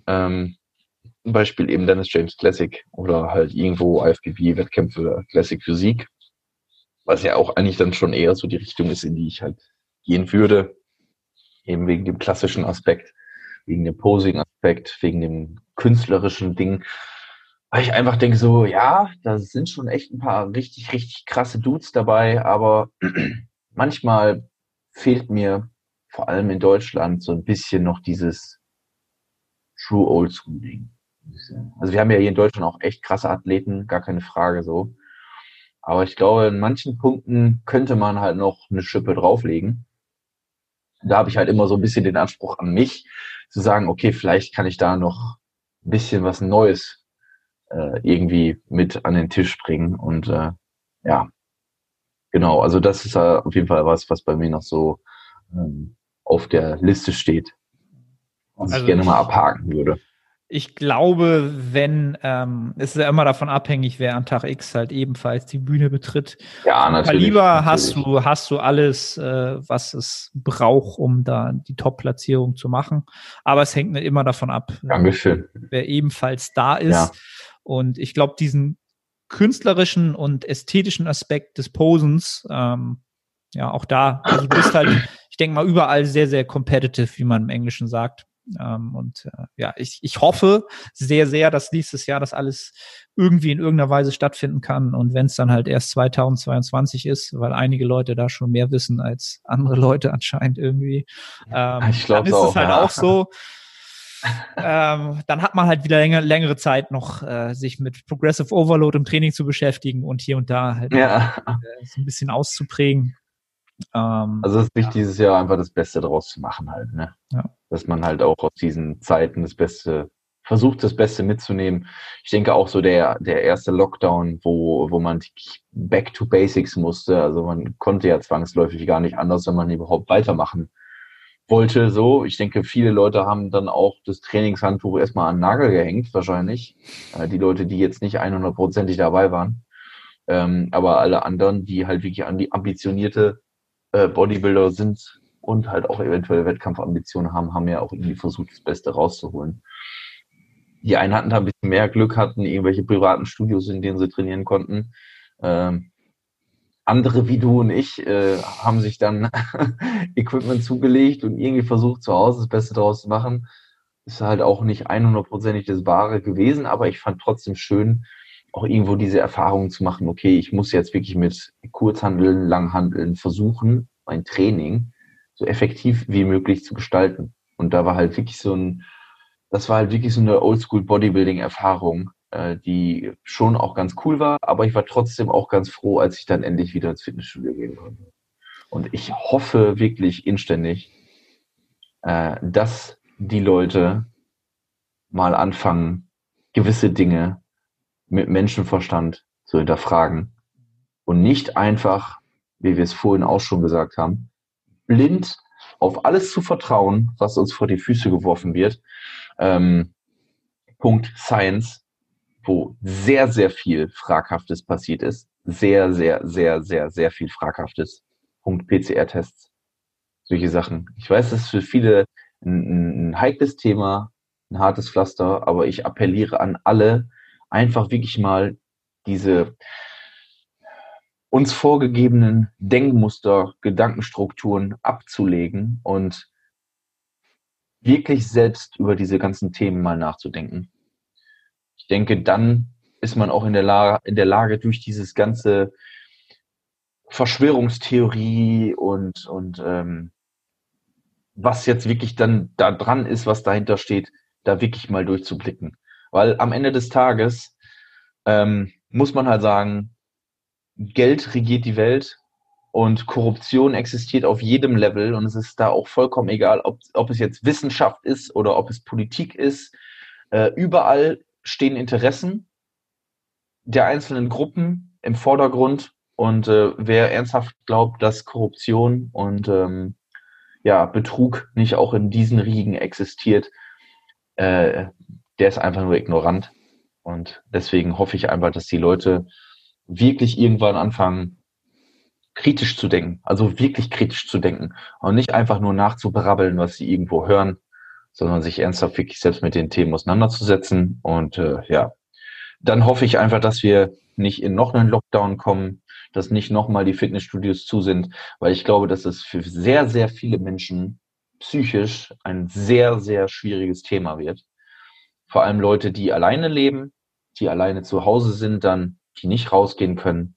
zum Beispiel eben Dennis James Classic oder halt irgendwo IFBB-Wettkämpfe Classic Physik, was ja auch eigentlich dann schon eher so die Richtung ist, in die ich halt gehen würde, eben wegen dem klassischen Aspekt, wegen dem Posing-Aspekt, wegen dem künstlerischen Ding, weil ich einfach denke so, ja, da sind schon echt ein paar richtig, richtig krasse Dudes dabei, aber manchmal fehlt mir vor allem in Deutschland so ein bisschen noch dieses True Old School Ding. Also wir haben ja hier in Deutschland auch echt krasse Athleten, gar keine Frage so. Aber ich glaube, in manchen Punkten könnte man halt noch eine Schippe drauflegen. Da habe ich halt immer so ein bisschen den Anspruch an mich, zu sagen, okay, vielleicht kann ich da noch ein bisschen was Neues irgendwie mit an den Tisch bringen. Und ja, genau, also das ist auf jeden Fall was bei mir noch so auf der Liste steht, was ich Also gerne mal abhaken würde. ich glaube, wenn, es ist ja immer davon abhängig, wer an Tag X halt ebenfalls die Bühne betritt. Ja, Vom natürlich, Kaliber natürlich. hast du alles, was es braucht, um da die Top-Platzierung zu machen. Aber es hängt nicht immer davon ab, Dankeschön. wer ebenfalls da Ja, ist. Und ich glaube, diesen künstlerischen und ästhetischen Aspekt des Posens, ja, auch da, also du bist halt, ich denke mal, überall sehr, sehr competitive, wie man im Englischen sagt. Ja, ich hoffe sehr, sehr, dass nächstes Jahr das alles irgendwie in irgendeiner Weise stattfinden kann. Und wenn es dann halt erst 2022 ist, weil einige Leute da schon mehr wissen als andere Leute anscheinend irgendwie, ich dann glaube es ist es auch, halt auch ja. so. Dann hat man halt wieder längere Zeit noch, sich mit Progressive Overload im Training zu beschäftigen und hier und da halt noch Ja, so ein bisschen auszuprägen. also es ist Ja, wichtig, dieses Jahr einfach das Beste draus zu machen halt, ne? ja. Dass man halt auch aus diesen Zeiten das Beste, versucht das Beste mitzunehmen. Ich denke auch so der erste Lockdown, wo man back to basics musste, also man konnte ja zwangsläufig gar nicht anders, wenn man überhaupt weitermachen wollte, so. Ich denke, viele Leute haben dann auch das Trainingshandtuch erstmal an den Nagel gehängt, wahrscheinlich. Die Leute, die jetzt nicht 100%ig dabei waren. Aber alle anderen, die halt wirklich ambitionierte Bodybuilder sind und halt auch eventuell Wettkampfambitionen haben, haben ja auch irgendwie versucht, das Beste rauszuholen. Die einen hatten da ein bisschen mehr Glück, hatten irgendwelche privaten Studios, in denen sie trainieren konnten. Ähm, Andere wie du und ich haben sich dann Equipment zugelegt und irgendwie versucht, zu Hause das Beste daraus zu machen. Ist halt auch nicht 100%ig das Wahre gewesen, aber ich fand trotzdem schön, auch irgendwo diese Erfahrung zu machen, okay, ich muss jetzt wirklich mit Kurzhandeln, Langhandeln versuchen, mein Training so effektiv wie möglich zu gestalten. Und da war halt wirklich das war halt wirklich so eine Oldschool Bodybuilding-Erfahrung, die schon auch ganz cool war, aber ich war trotzdem auch ganz froh, als ich dann endlich wieder ins Fitnessstudio gehen konnte. Und ich hoffe wirklich inständig, dass die Leute mal anfangen, gewisse Dinge mit Menschenverstand zu hinterfragen und nicht einfach, wie wir es vorhin auch schon gesagt haben, blind auf alles zu vertrauen, was uns vor die Füße geworfen wird. Punkt Science, wo sehr, sehr viel Fraghaftes passiert ist. Sehr, sehr, sehr, sehr, sehr viel Fraghaftes. Punkt PCR-Tests. Solche Sachen. Ich weiß, das ist für viele ein heikles Thema, ein hartes Pflaster, aber ich appelliere an alle, einfach wirklich mal diese uns vorgegebenen Denkmuster, Gedankenstrukturen abzulegen und wirklich selbst über diese ganzen Themen mal nachzudenken. Ich denke, dann ist man auch in der Lage durch dieses ganze Verschwörungstheorie und was jetzt wirklich dann da dran ist, was dahinter steht, da wirklich mal durchzublicken. Weil am Ende des Tages muss man halt sagen, Geld regiert die Welt und Korruption existiert auf jedem Level und es ist da auch vollkommen egal, ob es jetzt Wissenschaft ist oder ob es Politik ist. Überall stehen Interessen der einzelnen Gruppen im Vordergrund und wer ernsthaft glaubt, dass Korruption und Betrug nicht auch in diesen Riegen existiert, der ist einfach nur ignorant. Und deswegen hoffe ich einfach, dass die Leute wirklich irgendwann anfangen, kritisch zu denken, also wirklich kritisch zu denken und nicht einfach nur nachzubrabbeln, was sie irgendwo hören, sondern sich ernsthaft wirklich selbst mit den Themen auseinanderzusetzen. Und dann hoffe ich einfach, dass wir nicht in noch einen Lockdown kommen, dass nicht nochmal die Fitnessstudios zu sind, weil ich glaube, dass es für sehr, sehr viele Menschen psychisch ein sehr, sehr schwieriges Thema wird. Vor allem Leute, die alleine leben, die alleine zu Hause sind, dann die nicht rausgehen können.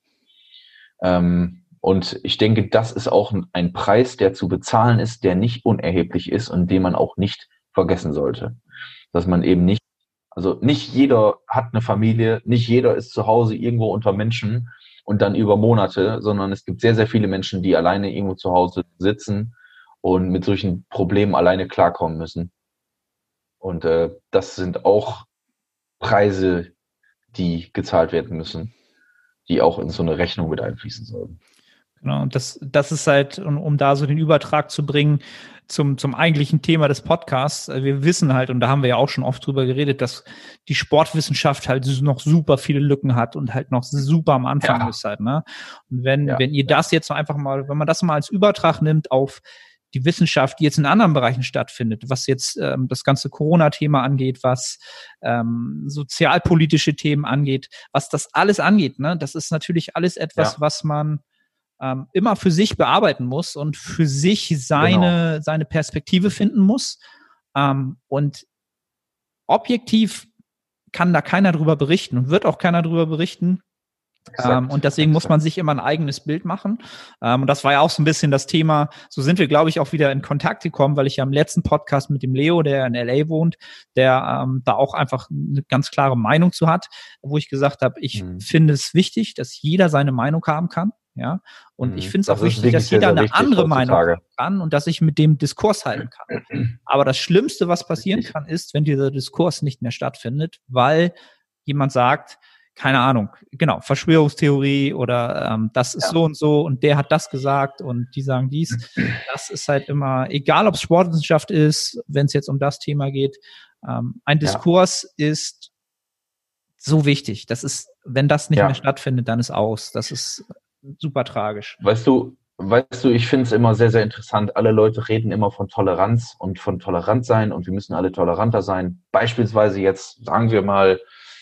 Und ich denke, das ist auch ein Preis, der zu bezahlen ist, der nicht unerheblich ist und den man auch nicht vergessen sollte. Dass man eben nicht, also nicht jeder hat eine Familie, nicht jeder ist zu Hause irgendwo unter Menschen und dann über Monate, sondern es gibt sehr, sehr viele Menschen, die alleine irgendwo zu Hause sitzen und mit solchen Problemen alleine klarkommen müssen. Und das sind auch Preise, die gezahlt werden müssen, die auch in so eine Rechnung mit einfließen sollen. Genau, und das ist halt, um da so den Übertrag zu bringen zum eigentlichen Thema des Podcasts. Wir wissen halt, und da haben wir ja auch schon oft drüber geredet, dass die Sportwissenschaft halt noch super viele Lücken hat und halt noch super am Anfang ist halt, ne? Und wenn ihr das jetzt einfach mal, wenn man das mal als Übertrag nimmt auf die Wissenschaft, die jetzt in anderen Bereichen stattfindet, was jetzt das ganze Corona-Thema angeht, was sozialpolitische Themen angeht, was das alles angeht, ne? Das ist natürlich alles etwas, was man immer für sich bearbeiten muss und für sich seine Perspektive finden muss. Und objektiv kann da keiner drüber berichten und wird auch keiner drüber berichten. Und deswegen muss man sich immer ein eigenes Bild machen. Und das war ja auch so ein bisschen das Thema. So sind wir, glaube ich, auch wieder in Kontakt gekommen, weil ich ja im letzten Podcast mit dem Leo, der in LA wohnt, der da auch einfach eine ganz klare Meinung zu hat, wo ich gesagt habe, ich finde es wichtig, dass jeder seine Meinung haben kann. Ja, und ich finde es auch wichtig, dass jeder eine andere Meinung haben kann und dass ich mit dem Diskurs halten kann. Aber das Schlimmste, was passieren kann, ist, wenn dieser Diskurs nicht mehr stattfindet, weil jemand sagt, keine Ahnung, genau, Verschwörungstheorie oder das ist so und der hat das gesagt und die sagen dies. Das ist halt immer, egal ob es Sportwissenschaft ist, wenn es jetzt um das Thema geht, ein Diskurs ist so wichtig. Das ist, wenn das nicht mehr stattfindet, dann ist aus. Das ist super tragisch. Weißt du, ich finde es immer sehr, sehr interessant. Alle Leute reden immer von Toleranz und von tolerant sein und wir müssen alle toleranter sein. Beispielsweise jetzt, sagen wir mal,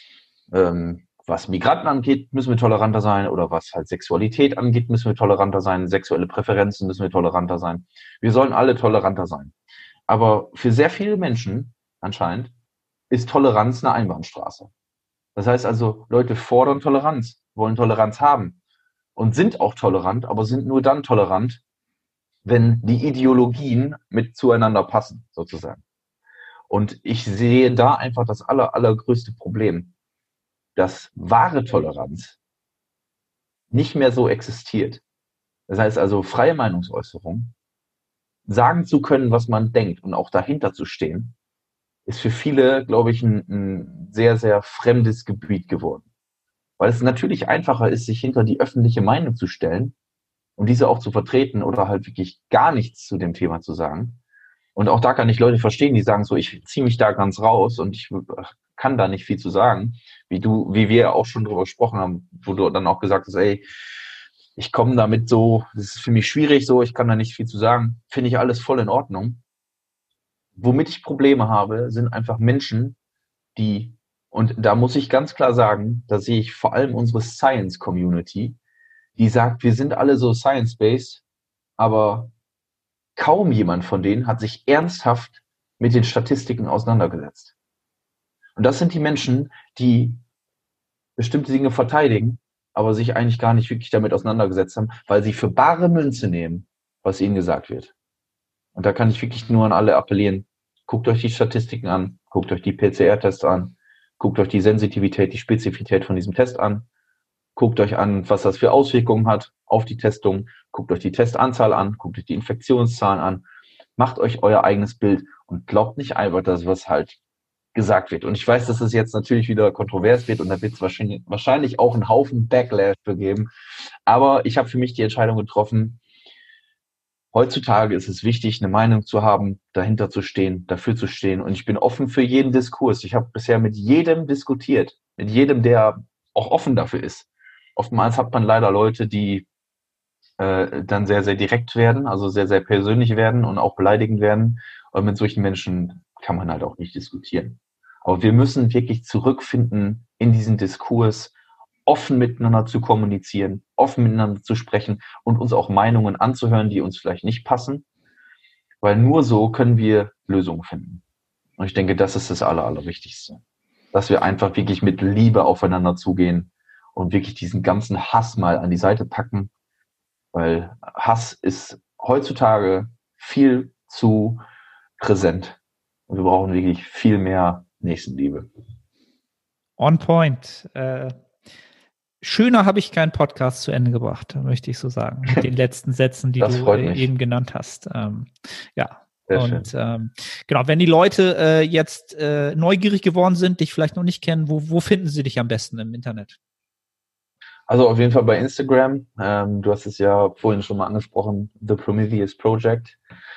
was Migranten angeht, müssen wir toleranter sein oder was halt Sexualität angeht, müssen wir toleranter sein, sexuelle Präferenzen müssen wir toleranter sein. Wir sollen alle toleranter sein. Aber für sehr viele Menschen anscheinend ist Toleranz eine Einbahnstraße. Das heißt also, Leute fordern Toleranz, wollen Toleranz haben und sind auch tolerant, aber sind nur dann tolerant, wenn die Ideologien mit zueinander passen, sozusagen. Und ich sehe da einfach das allergrößte Problem, dass wahre Toleranz nicht mehr so existiert. Das heißt also, freie Meinungsäußerung sagen zu können, was man denkt und auch dahinter zu stehen, ist für viele, glaube ich, ein sehr, sehr fremdes Gebiet geworden. Weil es natürlich einfacher ist, sich hinter die öffentliche Meinung zu stellen und diese auch zu vertreten oder halt wirklich gar nichts zu dem Thema zu sagen. Und auch da kann ich Leute verstehen, die sagen so, ich ziehe mich da ganz raus und ich kann da nicht viel zu sagen, wie wir auch schon drüber gesprochen haben, wo du dann auch gesagt hast, ey, ich komme damit so, das ist für mich schwierig so, ich kann da nicht viel zu sagen. Finde ich alles voll in Ordnung. Womit ich Probleme habe, sind einfach Menschen, die, und da muss ich ganz klar sagen, da sehe ich vor allem unsere Science-Community, die sagt, wir sind alle so science-based, aber kaum jemand von denen hat sich ernsthaft mit den Statistiken auseinandergesetzt. Und das sind die Menschen, die bestimmte Dinge verteidigen, aber sich eigentlich gar nicht wirklich damit auseinandergesetzt haben, weil sie für bare Münze nehmen, was ihnen gesagt wird. Und da kann ich wirklich nur an alle appellieren, guckt euch die Statistiken an, guckt euch die PCR-Tests an, guckt euch die Sensitivität, die Spezifität von diesem Test an, guckt euch an, was das für Auswirkungen hat auf die Testung, guckt euch die Testanzahl an, guckt euch die Infektionszahlen an, macht euch euer eigenes Bild und glaubt nicht einfach, dass was halt gesagt wird. Und ich weiß, dass es jetzt natürlich wieder kontrovers wird und da wird es wahrscheinlich auch einen Haufen Backlash geben. Aber ich habe für mich die Entscheidung getroffen, heutzutage ist es wichtig, eine Meinung zu haben, dahinter zu stehen, dafür zu stehen. Und ich bin offen für jeden Diskurs. Ich habe bisher mit jedem diskutiert, mit jedem, der auch offen dafür ist. Oftmals hat man leider Leute, die dann sehr, sehr direkt werden, also sehr, sehr persönlich werden und auch beleidigend werden. Und mit solchen Menschen kann man halt auch nicht diskutieren. Aber wir müssen wirklich zurückfinden in diesen Diskurs, offen miteinander zu kommunizieren, offen miteinander zu sprechen und uns auch Meinungen anzuhören, die uns vielleicht nicht passen, weil nur so können wir Lösungen finden. Und ich denke, das ist das Allerwichtigste, dass wir einfach wirklich mit Liebe aufeinander zugehen und wirklich diesen ganzen Hass mal an die Seite packen, weil Hass ist heutzutage viel zu präsent und wir brauchen wirklich viel mehr Nächstenliebe. On point. Schöner habe ich keinen Podcast zu Ende gebracht, möchte ich so sagen, mit den letzten Sätzen, die du eben genannt hast. Ja. Sehr und genau, wenn die Leute jetzt neugierig geworden sind, dich vielleicht noch nicht kennen, wo finden sie dich am besten im Internet? Also auf jeden Fall bei Instagram. Du hast es ja vorhin schon mal angesprochen, The Prometheus Project.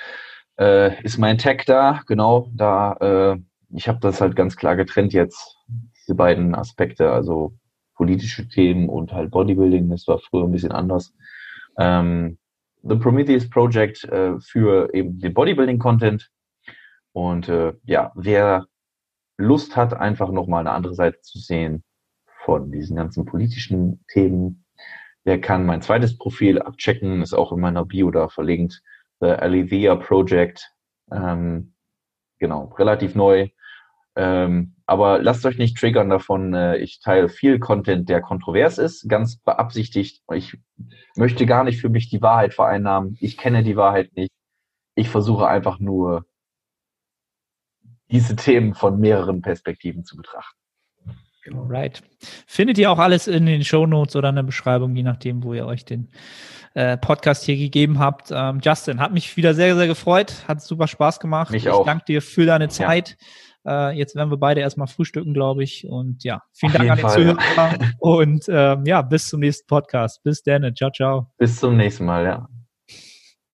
Ist mein Tag da, genau, da ich habe das halt ganz klar getrennt jetzt, diese beiden Aspekte, also politische Themen und halt Bodybuilding, das war früher ein bisschen anders. The Prometheus Project für eben den Bodybuilding-Content und ja, wer Lust hat, einfach nochmal eine andere Seite zu sehen von diesen ganzen politischen Themen, der kann mein zweites Profil abchecken, ist auch in meiner Bio da verlinkt, The Alivia Project, genau, relativ neu, aber lasst euch nicht triggern davon, ich teile viel Content, der kontrovers ist, ganz beabsichtigt. Ich möchte gar nicht für mich die Wahrheit vereinnahmen. Ich kenne die Wahrheit nicht. Ich versuche einfach nur, diese Themen von mehreren Perspektiven zu betrachten. Right. Findet ihr auch alles in den Shownotes oder in der Beschreibung, je nachdem, wo ihr euch den Podcast hier gegeben habt. Justin, hat mich wieder sehr, sehr gefreut. Hat super Spaß gemacht. Mich auch. Ich danke dir für deine Zeit. Ja. Jetzt werden wir beide erstmal frühstücken, glaube ich. Und ja, vielen Dank an den Zuhörer. Ja. Und ja, bis zum nächsten Podcast. Bis dann. Ciao, ciao. Bis zum nächsten Mal, ja.